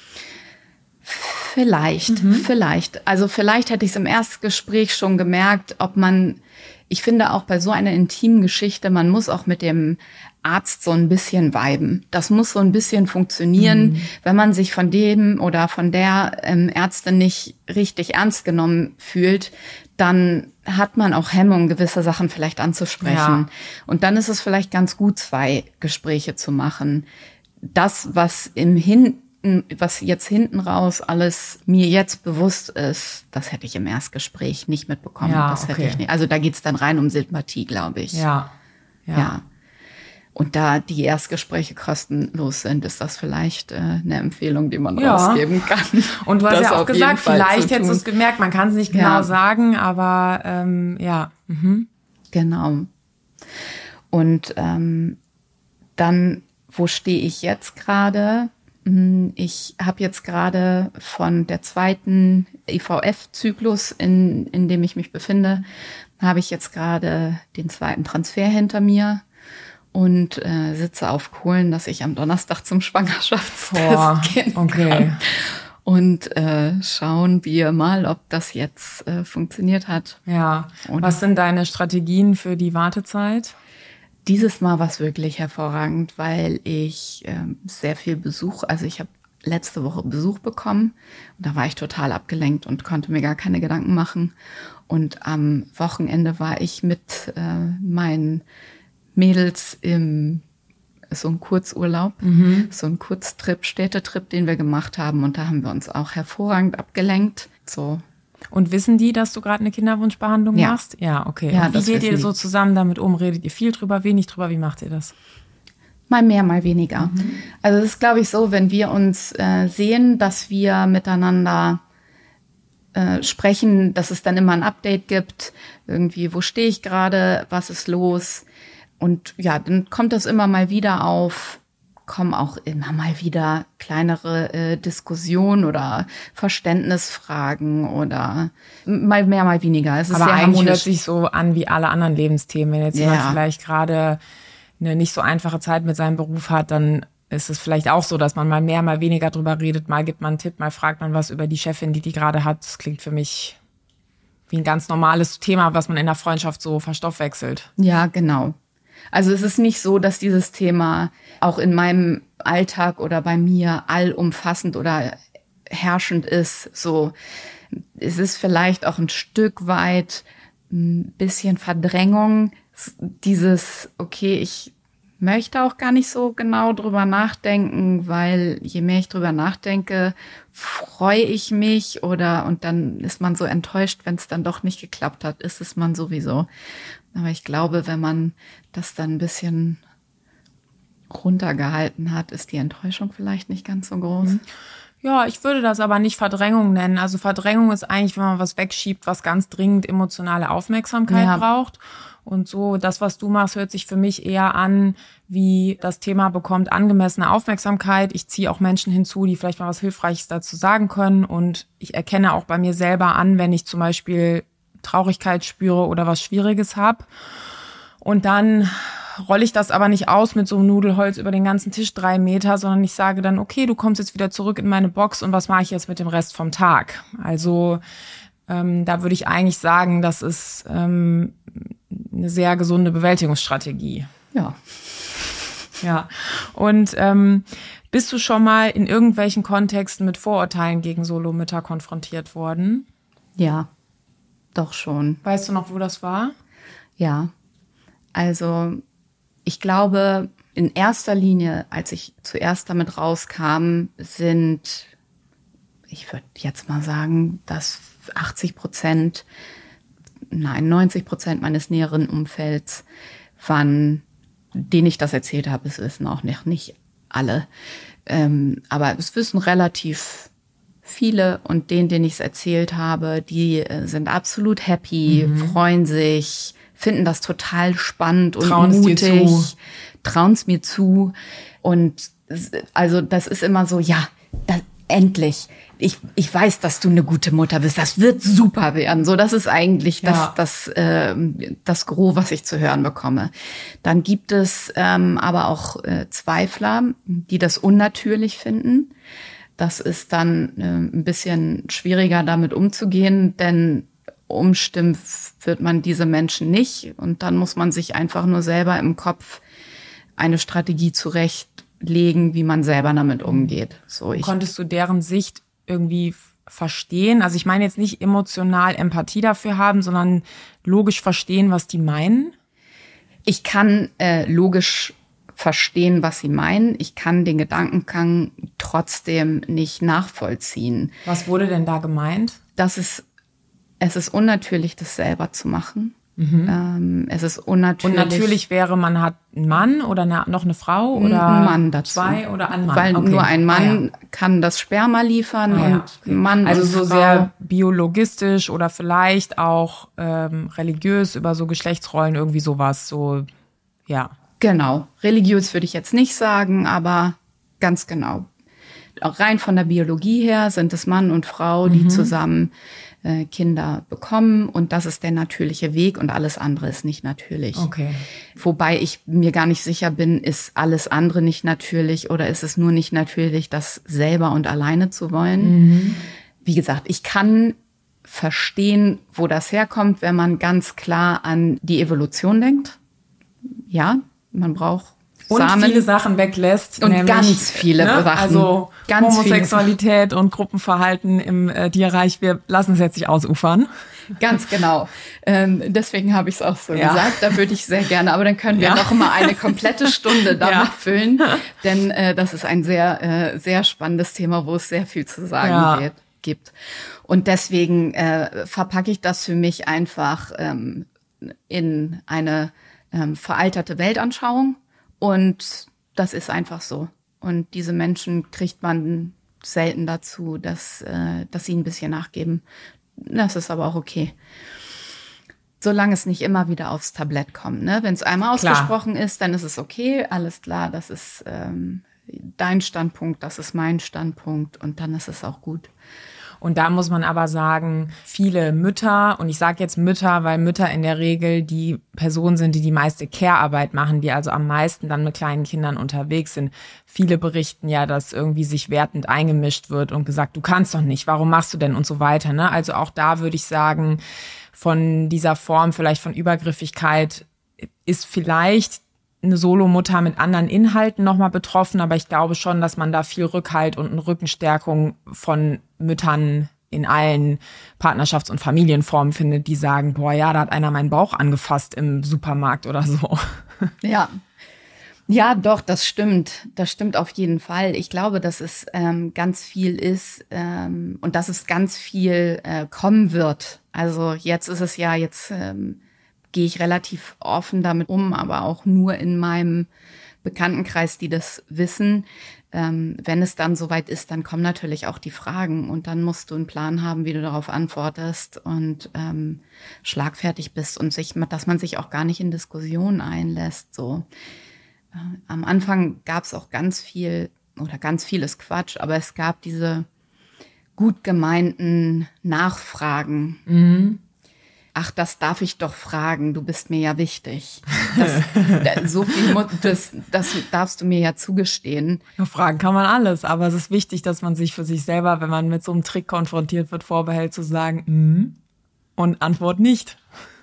Vielleicht. Also vielleicht hätte ich es im Erstgespräch schon gemerkt, ich finde auch bei so einer intimen Geschichte, man muss auch mit dem Arzt so ein bisschen viben. Das muss so ein bisschen funktionieren. Wenn man sich von dem oder von der Ärztin nicht richtig ernst genommen fühlt, dann hat man auch Hemmung, gewisse Sachen vielleicht anzusprechen. Ja. Und dann ist es vielleicht ganz gut, 2 Gespräche zu machen. Das, was jetzt hinten raus alles mir jetzt bewusst ist, das hätte ich im Erstgespräch nicht mitbekommen. Ja, das hätte ich nicht. Also da geht's dann rein um Sympathie, glaube ich. Ja. Und da die Erstgespräche kostenlos sind, ist das vielleicht eine Empfehlung, die man rausgeben kann. Und du hast ja auch gesagt, vielleicht hättest du es gemerkt. Man kann es nicht genau sagen, aber Genau. Und dann, wo stehe ich jetzt gerade? Ich habe jetzt gerade von der 2. IVF-Zyklus, in dem ich mich befinde, habe ich jetzt gerade den 2. Transfer hinter mir und sitze auf Kohlen, dass ich am Donnerstag zum Schwangerschaftstest gehen kann. Und schauen wir mal, ob das jetzt funktioniert hat. Ja. Was sind deine Strategien für die Wartezeit? Dieses Mal war es wirklich hervorragend, weil ich sehr viel Besuch, also ich habe letzte Woche Besuch bekommen und da war ich total abgelenkt und konnte mir gar keine Gedanken machen. Und am Wochenende war ich mit meinen Mädels im so ein Kurzurlaub, so ein Kurztrip, Städtetrip, den wir gemacht haben und da haben wir uns auch hervorragend abgelenkt. So. Und wissen die, dass du gerade eine Kinderwunschbehandlung machst? Ja, okay. Ja, und wie geht ihr so zusammen damit um? Redet ihr viel drüber, wenig drüber? Wie macht ihr das? Mal mehr, mal weniger. Also es ist, glaube ich, so, wenn wir uns sehen, dass wir miteinander sprechen, dass es dann immer ein Update gibt. Irgendwie, wo stehe ich gerade? Was ist los? Und ja, dann kommt das immer mal wieder auf. Kommen auch immer mal wieder kleinere Diskussionen oder Verständnisfragen oder mal mehr, mal weniger. Es ist aber sehr eigentlich harmonisch. hört sich so an wie alle anderen Lebensthemen. Wenn jetzt jemand vielleicht gerade eine nicht so einfache Zeit mit seinem Beruf hat, dann ist es vielleicht auch so, dass man mal mehr, mal weniger drüber redet. Mal gibt man einen Tipp, mal fragt man was über die Chefin, die gerade hat. Das klingt für mich wie ein ganz normales Thema, was man in der Freundschaft so verstoffwechselt. Ja, genau. Also es ist nicht so, dass dieses Thema auch in meinem Alltag oder bei mir allumfassend oder herrschend ist. So, es ist vielleicht auch ein Stück weit ein bisschen Verdrängung. Dieses, okay, ich möchte auch gar nicht so genau drüber nachdenken, weil je mehr ich drüber nachdenke, freue ich mich und dann ist man so enttäuscht, wenn es dann doch nicht geklappt hat, ist es man sowieso. Aber ich glaube, wenn man das dann ein bisschen runtergehalten hat, ist die Enttäuschung vielleicht nicht ganz so groß. Ja, ich würde das aber nicht Verdrängung nennen. Also Verdrängung ist eigentlich, wenn man was wegschiebt, was ganz dringend emotionale Aufmerksamkeit braucht. Und so, das, was du machst, hört sich für mich eher an, wie das Thema bekommt angemessene Aufmerksamkeit. Ich ziehe auch Menschen hinzu, die vielleicht mal was Hilfreiches dazu sagen können. Und ich erkenne auch bei mir selber an, wenn ich zum Beispiel Traurigkeit spüre oder was Schwieriges habe. Und dann rolle ich das aber nicht aus mit so einem Nudelholz über den ganzen Tisch 3 Meter, sondern ich sage dann, okay, du kommst jetzt wieder zurück in meine Box und was mache ich jetzt mit dem Rest vom Tag? Also Da würde ich eigentlich sagen, das ist eine sehr gesunde Bewältigungsstrategie. Ja. Ja. Und bist du schon mal in irgendwelchen Kontexten mit Vorurteilen gegen Solomütter konfrontiert worden? Ja, doch schon. Weißt du noch, wo das war? Ja, also ich glaube, in erster Linie, als ich zuerst damit rauskam, sind, ich würde jetzt mal sagen, dass 90% meines näheren Umfelds waren, denen ich das erzählt habe. Es wissen auch nicht alle, aber es wissen relativ viele, und denen ich es erzählt habe, die sind absolut happy, freuen sich, finden das total spannend und mutig, trauen es mir zu. Und also das ist immer so, ja, endlich. Ich weiß, dass du eine gute Mutter bist. Das wird super werden. So, das ist eigentlich das Gros, was ich zu hören bekomme. Dann gibt es aber auch Zweifler, die das unnatürlich finden. Das ist dann ein bisschen schwieriger, damit umzugehen, denn umstimmen wird man diese Menschen nicht. Und dann muss man sich einfach nur selber im Kopf eine Strategie zurechtlegen, wie man selber damit umgeht. So, konntest du deren Sicht irgendwie verstehen? Also ich meine jetzt nicht emotional Empathie dafür haben, sondern logisch verstehen, was die meinen? Ich kann logisch verstehen, was sie meinen. Ich kann den Gedankengang trotzdem nicht nachvollziehen. Was wurde denn da gemeint? Es ist unnatürlich, das selber zu machen. Es ist unnatürlich. Und natürlich wäre, man hat einen Mann oder noch eine Frau oder einen Mann dazu. Zwei oder einen Mann. Weil nur ein Mann kann das Sperma liefern und Mann also und so Frau. sehr biologistisch oder vielleicht auch religiös über so Geschlechtsrollen, irgendwie sowas, so, ja. Genau. Religiös würde ich jetzt nicht sagen, aber ganz genau. Auch rein von der Biologie her sind es Mann und Frau, die zusammen Kinder bekommen, und das ist der natürliche Weg und alles andere ist nicht natürlich. Okay. Wobei ich mir gar nicht sicher bin, ist alles andere nicht natürlich oder ist es nur nicht natürlich, das selber und alleine zu wollen? Wie gesagt, ich kann verstehen, wo das herkommt, wenn man ganz klar an die Evolution denkt. Ja, man braucht und Samen. Viele Sachen weglässt. Und nämlich, ganz viele Sachen. Also ganz Homosexualität und Gruppenverhalten im Tierreich, wir lassen es jetzt nicht ausufern. Ganz genau. Deswegen habe ich es auch so gesagt. Da würde ich sehr gerne, aber dann können wir noch mal eine komplette Stunde damit füllen. Denn das ist ein sehr, sehr spannendes Thema, wo es sehr viel zu sagen gibt. Und deswegen verpacke ich das für mich einfach in eine veralterte Weltanschauung. Und das ist einfach so. Und diese Menschen kriegt man selten dazu, dass sie ein bisschen nachgeben. Das ist aber auch okay. Solange es nicht immer wieder aufs Tablett kommt. Ne? Wenn es einmal ausgesprochen ist, dann ist es okay. Alles klar, das ist dein Standpunkt, das ist mein Standpunkt. Und dann ist es auch gut. Und da muss man aber sagen, viele Mütter, und ich sage jetzt Mütter, weil Mütter in der Regel die Personen sind, die die meiste Care-Arbeit machen, die also am meisten dann mit kleinen Kindern unterwegs sind. Viele berichten ja, dass irgendwie sich wertend eingemischt wird und gesagt, du kannst doch nicht, warum machst du denn und so weiter. Ne? Also auch da würde ich sagen, von dieser Form vielleicht von Übergriffigkeit ist vielleicht eine Solomutter mit anderen Inhalten nochmal betroffen, aber ich glaube schon, dass man da viel Rückhalt und eine Rückenstärkung von Müttern in allen Partnerschafts- und Familienformen findet, die sagen, boah, ja, da hat einer meinen Bauch angefasst im Supermarkt oder so. Ja. Ja, doch, das stimmt. Das stimmt auf jeden Fall. Ich glaube, dass es ganz viel ist und dass es ganz viel kommen wird. Also jetzt ist es ja, gehe ich relativ offen damit um, aber auch nur in meinem Bekanntenkreis, die das wissen. Wenn es dann soweit ist, dann kommen natürlich auch die Fragen und dann musst du einen Plan haben, wie du darauf antwortest und schlagfertig bist und dass man sich auch gar nicht in Diskussionen einlässt. So. Am Anfang gab es auch ganz viel oder ganz vieles Quatsch, aber es gab diese gut gemeinten Nachfragen. ach, das darf ich doch fragen, du bist mir ja wichtig. Das darfst du mir ja zugestehen. Ja, fragen kann man alles, aber es ist wichtig, dass man sich für sich selber, wenn man mit so einem Trick konfrontiert wird, vorbehält zu sagen, und Antwort nicht.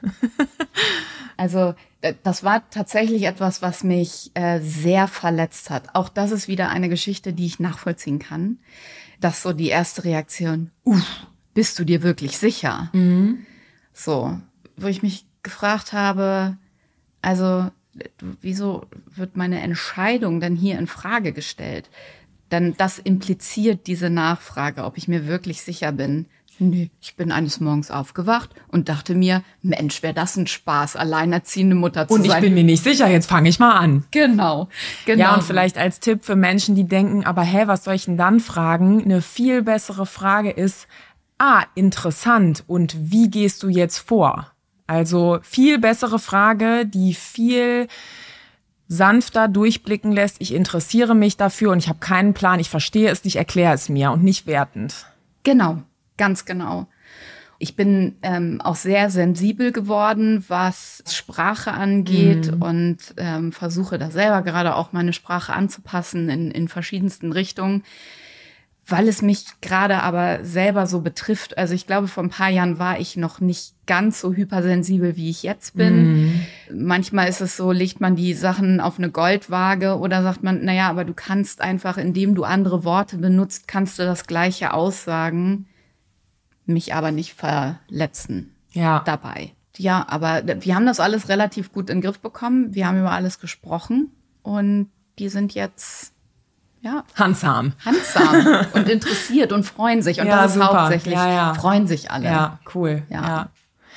Also das war tatsächlich etwas, was mich sehr verletzt hat. Auch das ist wieder eine Geschichte, die ich nachvollziehen kann. Dass so die erste Reaktion, bist du dir wirklich sicher? So, wo ich mich gefragt habe, also wieso wird meine Entscheidung denn hier in Frage gestellt? Denn das impliziert diese Nachfrage, ob ich mir wirklich sicher bin. Nee, ich bin eines Morgens aufgewacht und dachte mir, Mensch, wäre das ein Spaß, alleinerziehende Mutter zu sein. Und ich bin mir nicht sicher, jetzt fange ich mal an. Genau. Ja, und vielleicht als Tipp für Menschen, die denken, aber was soll ich denn dann fragen? Eine viel bessere Frage ist, interessant, und wie gehst du jetzt vor? Also viel bessere Frage, die viel sanfter durchblicken lässt, ich interessiere mich dafür und ich habe keinen Plan, ich verstehe es nicht, erkläre es mir, und nicht wertend. Genau, ganz genau. Ich bin auch sehr sensibel geworden, was Sprache angeht und versuche da selber gerade auch meine Sprache anzupassen in verschiedensten Richtungen, weil es mich gerade aber selber so betrifft. Also ich glaube, vor ein paar Jahren war ich noch nicht ganz so hypersensibel, wie ich jetzt bin. Manchmal ist es so, legt man die Sachen auf eine Goldwaage oder sagt man, naja, aber du kannst einfach, indem du andere Worte benutzt, kannst du das Gleiche aussagen, mich aber nicht verletzen dabei. Ja, aber wir haben das alles relativ gut in den Griff bekommen. Wir haben über alles gesprochen und die sind jetzt Handsam und interessiert und freuen sich. Und das ist super. Hauptsächlich, freuen sich alle. Ja, cool. Ja.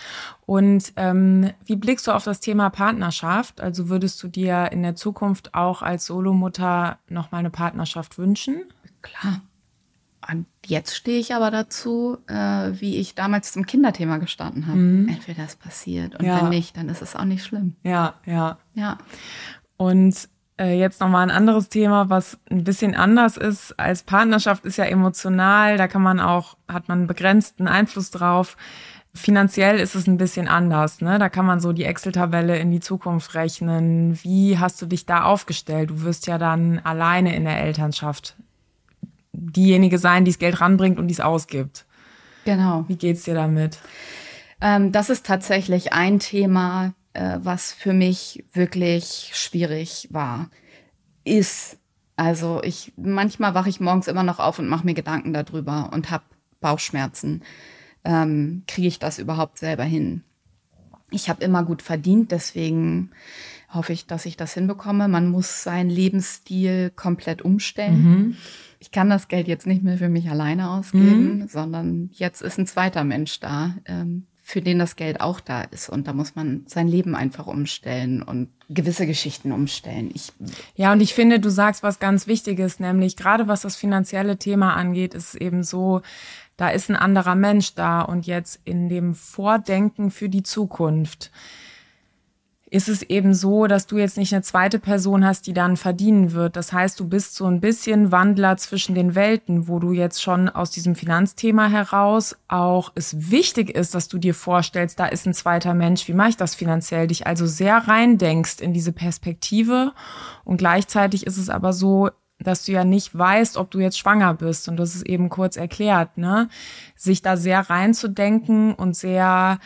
Und wie blickst du auf das Thema Partnerschaft? Also würdest du dir in der Zukunft auch als Solomutter noch mal eine Partnerschaft wünschen? Klar. Und jetzt stehe ich aber dazu, wie ich damals zum Kinderthema gestanden habe. Entweder es passiert und wenn nicht, dann ist es auch nicht schlimm. Ja. Und jetzt nochmal ein anderes Thema, was ein bisschen anders ist als Partnerschaft, ist ja emotional. Da hat man einen begrenzten Einfluss drauf. Finanziell ist es ein bisschen anders, ne? Da kann man so die Excel-Tabelle in die Zukunft rechnen. Wie hast du dich da aufgestellt? Du wirst ja dann alleine in der Elternschaft diejenige sein, die das Geld ranbringt und die es ausgibt. Genau. Wie geht's dir damit? Das ist tatsächlich ein Thema, was für mich wirklich schwierig war. Also manchmal wache ich morgens immer noch auf und mache mir Gedanken darüber und habe Bauchschmerzen. Kriege ich das überhaupt selber hin? Ich habe immer gut verdient, deswegen hoffe ich, dass ich das hinbekomme. Man muss seinen Lebensstil komplett umstellen. Ich kann das Geld jetzt nicht mehr für mich alleine ausgeben, sondern jetzt ist ein zweiter Mensch da, für den das Geld auch da ist. Und da muss man sein Leben einfach umstellen und gewisse Geschichten umstellen. Und ich finde, du sagst was ganz Wichtiges, nämlich gerade was das finanzielle Thema angeht, ist es eben so, da ist ein anderer Mensch da, und jetzt in dem Vordenken für die Zukunft ist es eben so, dass du jetzt nicht eine zweite Person hast, die dann verdienen wird. Das heißt, du bist so ein bisschen Wandler zwischen den Welten, wo du jetzt schon aus diesem Finanzthema heraus auch es wichtig ist, dass du dir vorstellst, da ist ein zweiter Mensch, wie mache ich das finanziell? Dich also sehr reindenkst in diese Perspektive, und gleichzeitig ist es aber so, dass du ja nicht weißt, ob du jetzt schwanger bist, und das ist eben kurz erklärt, ne? Sich da sehr reinzudenken und sehr,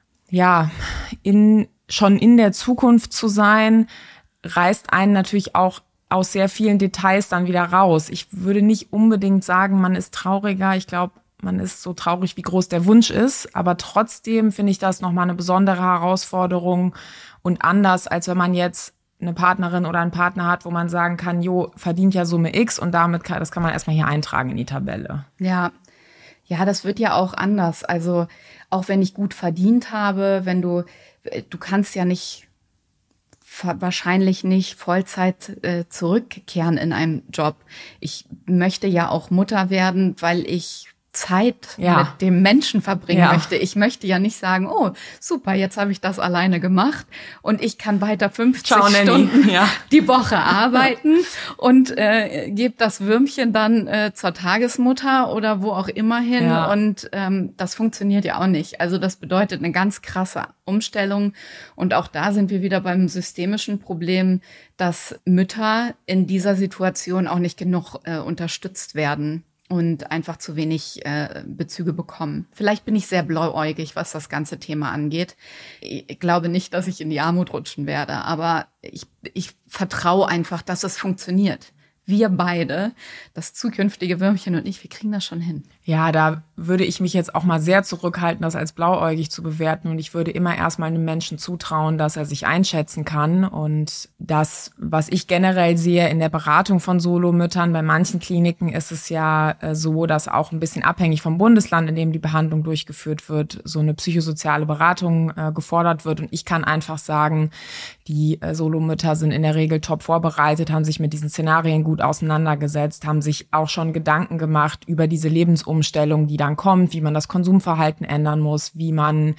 schon in der Zukunft zu sein, reißt einen natürlich auch aus sehr vielen Details dann wieder raus. Ich würde nicht unbedingt sagen, man ist trauriger. Ich glaube, man ist so traurig, wie groß der Wunsch ist. Aber trotzdem finde ich das nochmal eine besondere Herausforderung und anders, als wenn man jetzt eine Partnerin oder einen Partner hat, wo man sagen kann, verdient ja Summe X, und das kann man erstmal hier eintragen in die Tabelle. Ja, das wird ja auch anders. Also auch wenn ich gut verdient habe, du kannst ja wahrscheinlich nicht Vollzeit zurückkehren in einem Job. Ich möchte ja auch Mutter werden, weil ich Zeit mit dem Menschen verbringen möchte. Ich möchte ja nicht sagen, oh, super, jetzt habe ich das alleine gemacht und ich kann weiter 50 Stunden die Woche arbeiten und gebe das Würmchen dann zur Tagesmutter oder wo auch immer hin. Ja. Und das funktioniert ja auch nicht. Also das bedeutet eine ganz krasse Umstellung. Und auch da sind wir wieder beim systemischen Problem, dass Mütter in dieser Situation auch nicht genug unterstützt werden und einfach zu wenig Bezüge bekommen. Vielleicht bin ich sehr blauäugig, was das ganze Thema angeht. Ich glaube nicht, dass ich in die Armut rutschen werde, aber ich vertraue einfach, dass es funktioniert. Wir beide, das zukünftige Würmchen und ich, wir kriegen das schon hin. Ja, da würde ich mich jetzt auch mal sehr zurückhalten, das als blauäugig zu bewerten. Und ich würde immer erstmal einem Menschen zutrauen, dass er sich einschätzen kann. Und das, was ich generell sehe in der Beratung von Solomüttern, bei manchen Kliniken ist es ja so, dass auch ein bisschen abhängig vom Bundesland, in dem die Behandlung durchgeführt wird, so eine psychosoziale Beratung gefordert wird. Und ich kann einfach sagen, die Solomütter sind in der Regel top vorbereitet, haben sich mit diesen Szenarien gut auseinandergesetzt, haben sich auch schon Gedanken gemacht über diese Lebensumstellung, die dann kommt, wie man das Konsumverhalten ändern muss, wie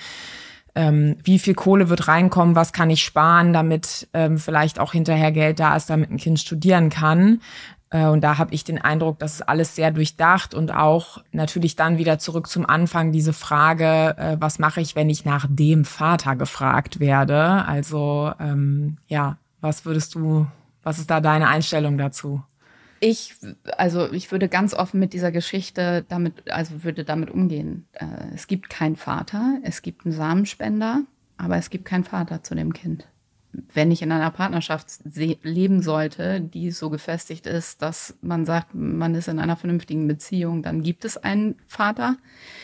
viel Kohle wird reinkommen, was kann ich sparen, damit vielleicht auch hinterher Geld da ist, damit ein Kind studieren kann. Und da habe ich den Eindruck, das ist alles sehr durchdacht und auch natürlich dann wieder zurück zum Anfang diese Frage, was mache ich, wenn ich nach dem Vater gefragt werde? Also was ist da deine Einstellung dazu? Ich würde ganz offen mit dieser Geschichte würde damit umgehen. Es gibt keinen Vater, es gibt einen Samenspender, aber es gibt keinen Vater zu dem Kind. Wenn ich in einer Partnerschaft leben sollte, die so gefestigt ist, dass man sagt, man ist in einer vernünftigen Beziehung, dann gibt es einen Vater.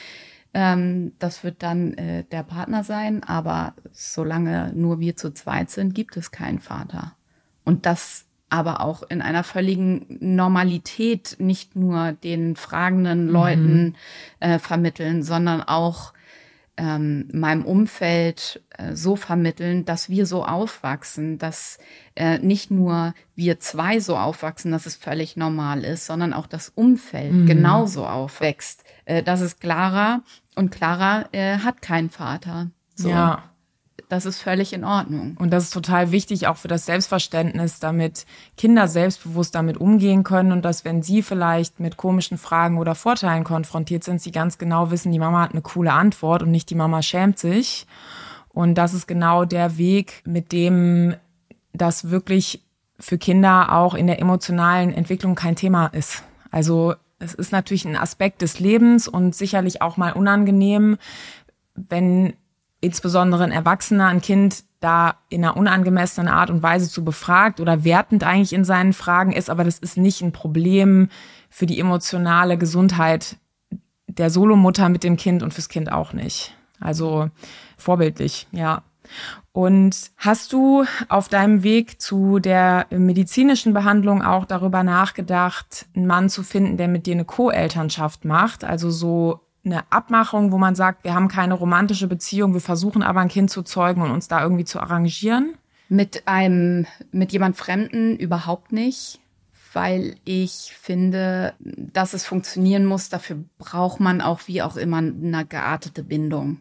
Das wird dann der Partner sein, aber solange nur wir zu zweit sind, gibt es keinen Vater. Und das aber auch in einer völligen Normalität nicht nur den fragenden Leuten vermitteln, sondern auch meinem Umfeld so vermitteln, dass wir so aufwachsen, dass nicht nur wir zwei so aufwachsen, dass es völlig normal ist, sondern auch das Umfeld genauso aufwächst. Das ist Clara und Clara hat keinen Vater. So. Ja. Das ist völlig in Ordnung. Und das ist total wichtig auch für das Selbstverständnis, damit Kinder selbstbewusst damit umgehen können und dass, wenn sie vielleicht mit komischen Fragen oder Vorteilen konfrontiert sind, sie ganz genau wissen, die Mama hat eine coole Antwort und nicht die Mama schämt sich. Und das ist genau der Weg, mit dem das wirklich für Kinder auch in der emotionalen Entwicklung kein Thema ist. Also es ist natürlich ein Aspekt des Lebens und sicherlich auch mal unangenehm, wenn insbesondere ein Erwachsener ein Kind da in einer unangemessenen Art und Weise zu befragt oder wertend eigentlich in seinen Fragen ist, aber das ist nicht ein Problem für die emotionale Gesundheit der Solomutter mit dem Kind und fürs Kind auch nicht. Also vorbildlich, ja. Und hast du auf deinem Weg zu der medizinischen Behandlung auch darüber nachgedacht, einen Mann zu finden, der mit dir eine Co-Elternschaft macht, also so eine Abmachung, wo man sagt, wir haben keine romantische Beziehung, wir versuchen aber ein Kind zu zeugen und uns da irgendwie zu arrangieren? Mit jemand Fremden überhaupt nicht, weil ich finde, dass es funktionieren muss. Dafür braucht man auch wie auch immer eine geartete Bindung.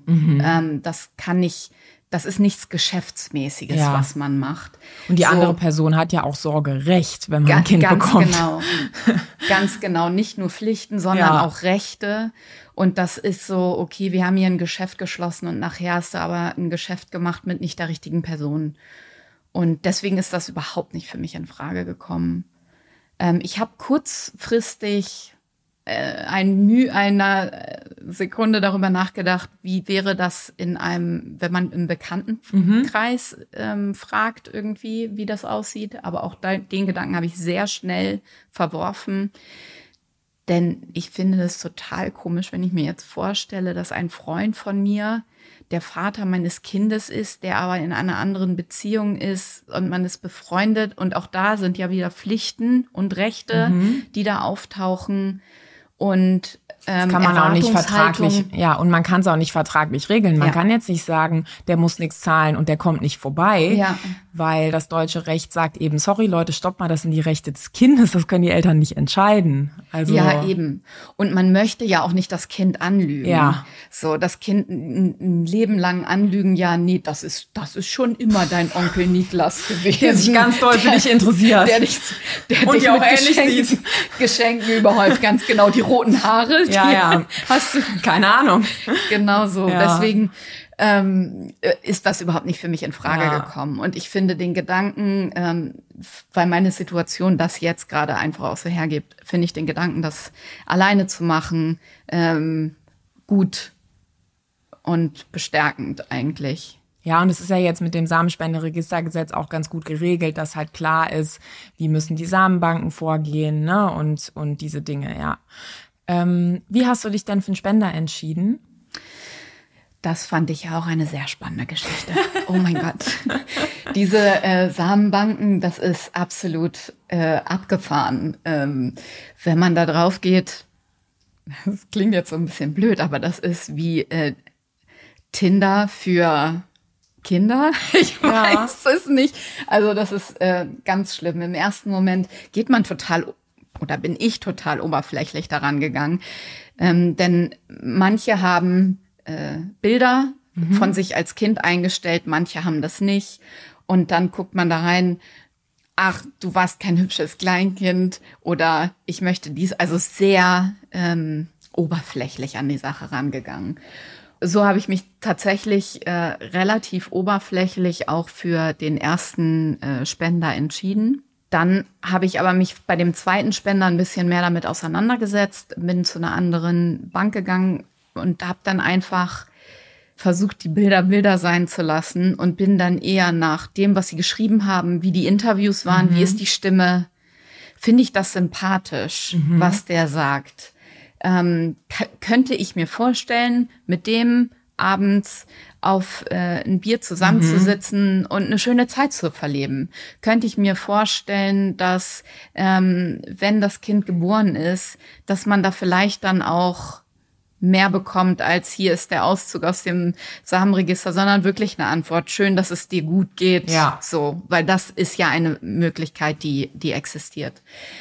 Das ist nichts Geschäftsmäßiges, was man macht. Und die andere Person hat ja auch Sorgerecht, wenn man ein Kind bekommt. Genau. Ganz genau. Nicht nur Pflichten, sondern auch Rechte. Und das ist so, okay, wir haben hier ein Geschäft geschlossen und nachher hast du aber ein Geschäft gemacht mit nicht der richtigen Person. Und deswegen ist das überhaupt nicht für mich in Frage gekommen. Ich habe kurzfristig einer Sekunde darüber nachgedacht, wie wäre das wenn man im Bekanntenkreis fragt irgendwie, wie das aussieht. Aber auch den Gedanken habe ich sehr schnell verworfen. Denn ich finde das total komisch, wenn ich mir jetzt vorstelle, dass ein Freund von mir der Vater meines Kindes ist, der aber in einer anderen Beziehung ist und man ist befreundet. Und auch da sind ja wieder Pflichten und Rechte, die da auftauchen. Und kann man auch nicht vertraglich, Erwartungshaltung. und man kann es auch nicht vertraglich regeln. Man kann jetzt nicht sagen, der muss nichts zahlen und der kommt nicht vorbei, weil das deutsche Recht sagt eben, sorry Leute, stopp mal, das sind die Rechte des Kindes, das können die Eltern nicht entscheiden. Also ja, eben. Und man möchte ja auch nicht das Kind anlügen. Ja. So, das Kind ein Leben lang anlügen, ja, nee, das ist schon immer dein Onkel Niklas gewesen. Der sich ganz doll für dich interessiert. Der dich Und die auch mit ähnlich sieht. Geschenken überhäuft, ganz genau. Die roten Haare, Ja. hast du. Keine Ahnung. Genau so. Ja. Deswegen ist das überhaupt nicht für mich in Frage gekommen. Und ich finde den Gedanken, weil meine Situation das jetzt gerade einfach auch so hergibt, finde ich den Gedanken, das alleine zu machen, gut und bestärkend eigentlich. Ja, und es ist ja jetzt mit dem Samenspenderegistergesetz auch ganz gut geregelt, dass halt klar ist, wie müssen die Samenbanken vorgehen, ne, und diese Dinge, ja. Wie hast du dich denn für einen Spender entschieden? Das fand ich ja auch eine sehr spannende Geschichte. Oh mein Gott. Diese Samenbanken, das ist absolut abgefahren. Wenn man da drauf geht, das klingt jetzt so ein bisschen blöd, aber das ist wie Tinder für Kinder. Ich weiß es nicht. Also das ist ganz schlimm. Im ersten Moment bin ich total oberflächlich daran gegangen. Denn manche haben Bilder von sich als Kind eingestellt, manche haben das nicht. Und dann guckt man da rein, ach, du warst kein hübsches Kleinkind oder ich möchte dies. Also sehr oberflächlich an die Sache rangegangen. So habe ich mich tatsächlich relativ oberflächlich auch für den ersten Spender entschieden. Dann habe ich aber mich bei dem zweiten Spender ein bisschen mehr damit auseinandergesetzt, bin zu einer anderen Bank gegangen und habe dann einfach versucht, die Bilder sein zu lassen und bin dann eher nach dem, was sie geschrieben haben, wie die Interviews waren, wie ist die Stimme, finde ich das sympathisch, was der sagt. Könnte ich mir vorstellen, mit dem abends auf ein Bier zusammenzusitzen und eine schöne Zeit zu verleben. Könnte ich mir vorstellen, dass wenn das Kind geboren ist, dass man da vielleicht dann auch mehr bekommt, als hier ist der Auszug aus dem Samenregister, sondern wirklich eine Antwort. Schön, dass es dir gut geht. Ja. So, weil das ist ja eine Möglichkeit, die existiert.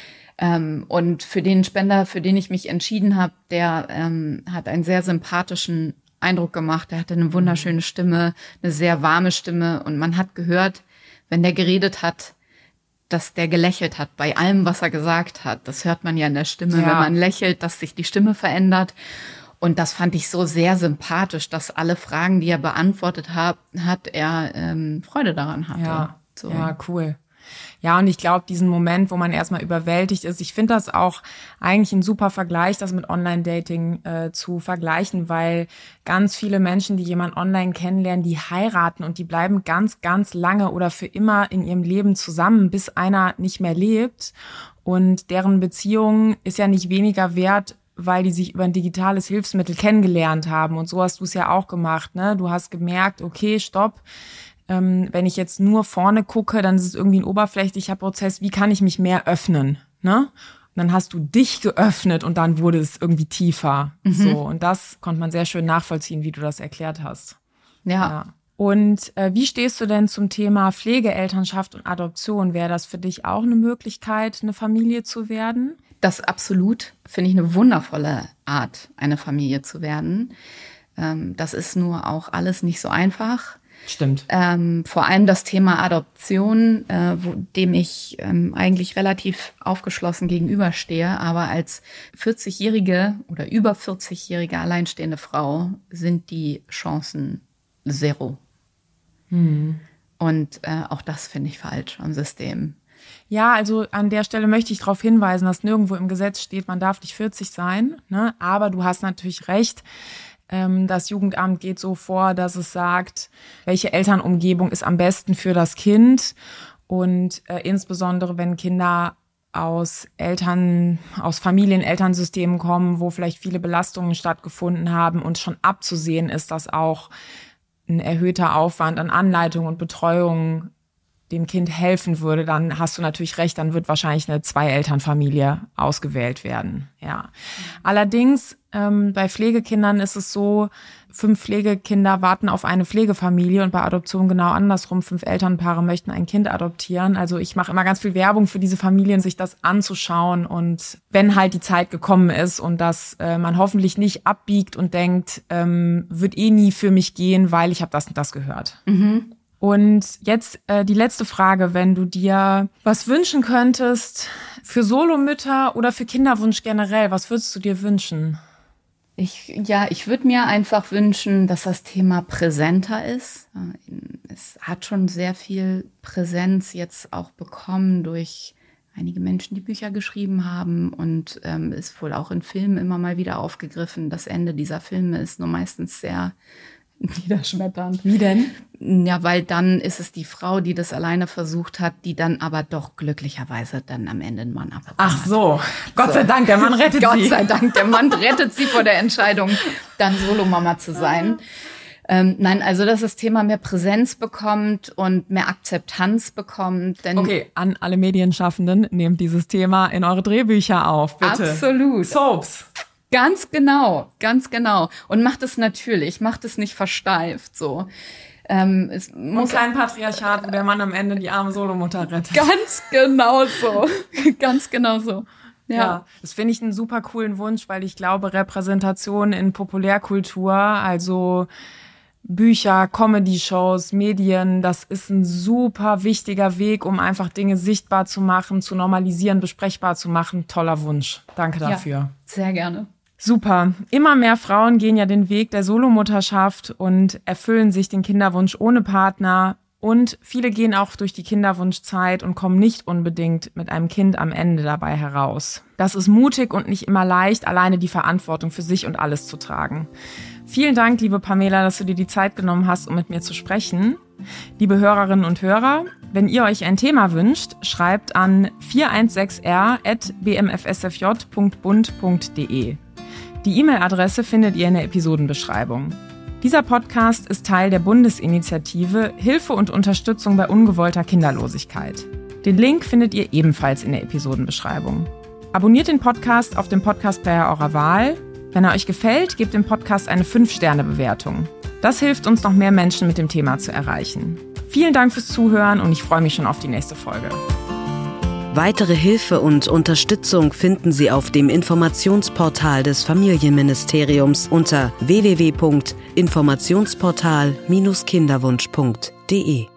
Und für den Spender, für den ich mich entschieden habe, der hat einen sehr sympathischen Eindruck gemacht. Er hatte eine wunderschöne Stimme, eine sehr warme Stimme. Und man hat gehört, wenn der geredet hat, dass der gelächelt hat bei allem, was er gesagt hat. Das hört man ja in der Stimme, wenn man lächelt, dass sich die Stimme verändert. Und das fand ich so sehr sympathisch, dass alle Fragen, die er beantwortet hat, er Freude daran hatte. Ja, so. Ja, cool. Ja, und ich glaube, diesen Moment, wo man erstmal überwältigt ist, ich finde das auch eigentlich ein super Vergleich, das mit Online-Dating zu vergleichen, weil ganz viele Menschen, die jemanden online kennenlernen, die heiraten und die bleiben ganz, ganz lange oder für immer in ihrem Leben zusammen, bis einer nicht mehr lebt. Und deren Beziehung ist ja nicht weniger wert, weil die sich über ein digitales Hilfsmittel kennengelernt haben. Und so hast du es ja auch gemacht, ne? Du hast gemerkt, okay, stopp. Wenn ich jetzt nur vorne gucke, dann ist es irgendwie ein oberflächlicher Prozess. Wie kann ich mich mehr öffnen, ne? Und dann hast du dich geöffnet und dann wurde es irgendwie tiefer. So, und das konnte man sehr schön nachvollziehen, wie du das erklärt hast. Ja. Und wie stehst du denn zum Thema Pflegeelternschaft und Adoption? Wäre das für dich auch eine Möglichkeit, eine Familie zu werden? Das absolut, finde ich, eine wundervolle Art, eine Familie zu werden. Das ist nur auch alles nicht so einfach. Stimmt. Vor allem das Thema Adoption, dem ich eigentlich relativ aufgeschlossen gegenüberstehe. Aber als 40-jährige oder über 40-jährige alleinstehende Frau sind die Chancen 0. Und auch das finde ich falsch am System. Ja, also an der Stelle möchte ich darauf hinweisen, dass nirgendwo im Gesetz steht, man darf nicht 40 sein, ne? Aber du hast natürlich recht. Das Jugendamt geht so vor, dass es sagt, welche Elternumgebung ist am besten für das Kind. Und insbesondere, wenn Kinder aus Familien-Elternsystemen kommen, wo vielleicht viele Belastungen stattgefunden haben und schon abzusehen ist, dass auch ein erhöhter Aufwand an Anleitung und Betreuung dem Kind helfen würde, dann hast du natürlich recht, dann wird wahrscheinlich eine Zwei-Eltern-Familie ausgewählt werden. Ja. Allerdings Bei Pflegekindern ist es so, 5 Pflegekinder warten auf eine Pflegefamilie und bei Adoption genau andersrum. 5 Elternpaare möchten ein Kind adoptieren. Also ich mache immer ganz viel Werbung für diese Familien, sich das anzuschauen. Und wenn halt die Zeit gekommen ist und dass man hoffentlich nicht abbiegt und denkt, wird eh nie für mich gehen, weil ich habe das und das gehört. Mhm. Und jetzt die letzte Frage, wenn du dir was wünschen könntest für Solomütter oder für Kinderwunsch generell, was würdest du dir wünschen? Ich würde mir einfach wünschen, dass das Thema präsenter ist. Es hat schon sehr viel Präsenz jetzt auch bekommen durch einige Menschen, die Bücher geschrieben haben und ist wohl auch in Filmen immer mal wieder aufgegriffen. Das Ende dieser Filme ist nur meistens sehr niederschmetternd. Wie denn? Ja, weil dann ist es die Frau, die das alleine versucht hat, die dann aber doch glücklicherweise dann am Ende einen Mann abbekommen hat. Ach so, Gott sei Dank, der Mann rettet sie. Gott sei Dank, der Mann rettet sie vor der Entscheidung, dann Solomama zu sein. Nein, also dass das Thema mehr Präsenz bekommt und mehr Akzeptanz bekommt. Denn okay, an alle Medienschaffenden, nehmt dieses Thema in eure Drehbücher auf, bitte. Absolut. Soaps. Ganz genau. Und macht es natürlich, macht es nicht versteift, so. Es muss kein Patriarchat, wo der Mann am Ende die arme Solomutter rettet. Ganz genau so. Ja, das finde ich einen super coolen Wunsch, weil ich glaube, Repräsentation in Populärkultur, also Bücher, Comedy-Shows, Medien, das ist ein super wichtiger Weg, um einfach Dinge sichtbar zu machen, zu normalisieren, besprechbar zu machen. Toller Wunsch. Danke dafür. Ja, sehr gerne. Super. Immer mehr Frauen gehen ja den Weg der Solomutterschaft und erfüllen sich den Kinderwunsch ohne Partner. Und viele gehen auch durch die Kinderwunschzeit und kommen nicht unbedingt mit einem Kind am Ende dabei heraus. Das ist mutig und nicht immer leicht, alleine die Verantwortung für sich und alles zu tragen. Vielen Dank, liebe Pamela, dass du dir die Zeit genommen hast, um mit mir zu sprechen. Liebe Hörerinnen und Hörer, wenn ihr euch ein Thema wünscht, schreibt an 416r@bmfsfj.bund.de. Die E-Mail-Adresse findet ihr in der Episodenbeschreibung. Dieser Podcast ist Teil der Bundesinitiative Hilfe und Unterstützung bei ungewollter Kinderlosigkeit. Den Link findet ihr ebenfalls in der Episodenbeschreibung. Abonniert den Podcast auf dem Podcast-Player eurer Wahl. Wenn er euch gefällt, gebt dem Podcast eine 5-Sterne-Bewertung. Das hilft uns, noch mehr Menschen mit dem Thema zu erreichen. Vielen Dank fürs Zuhören und ich freue mich schon auf die nächste Folge. Weitere Hilfe und Unterstützung finden Sie auf dem Informationsportal des Familienministeriums unter www.informationsportal-kinderwunsch.de.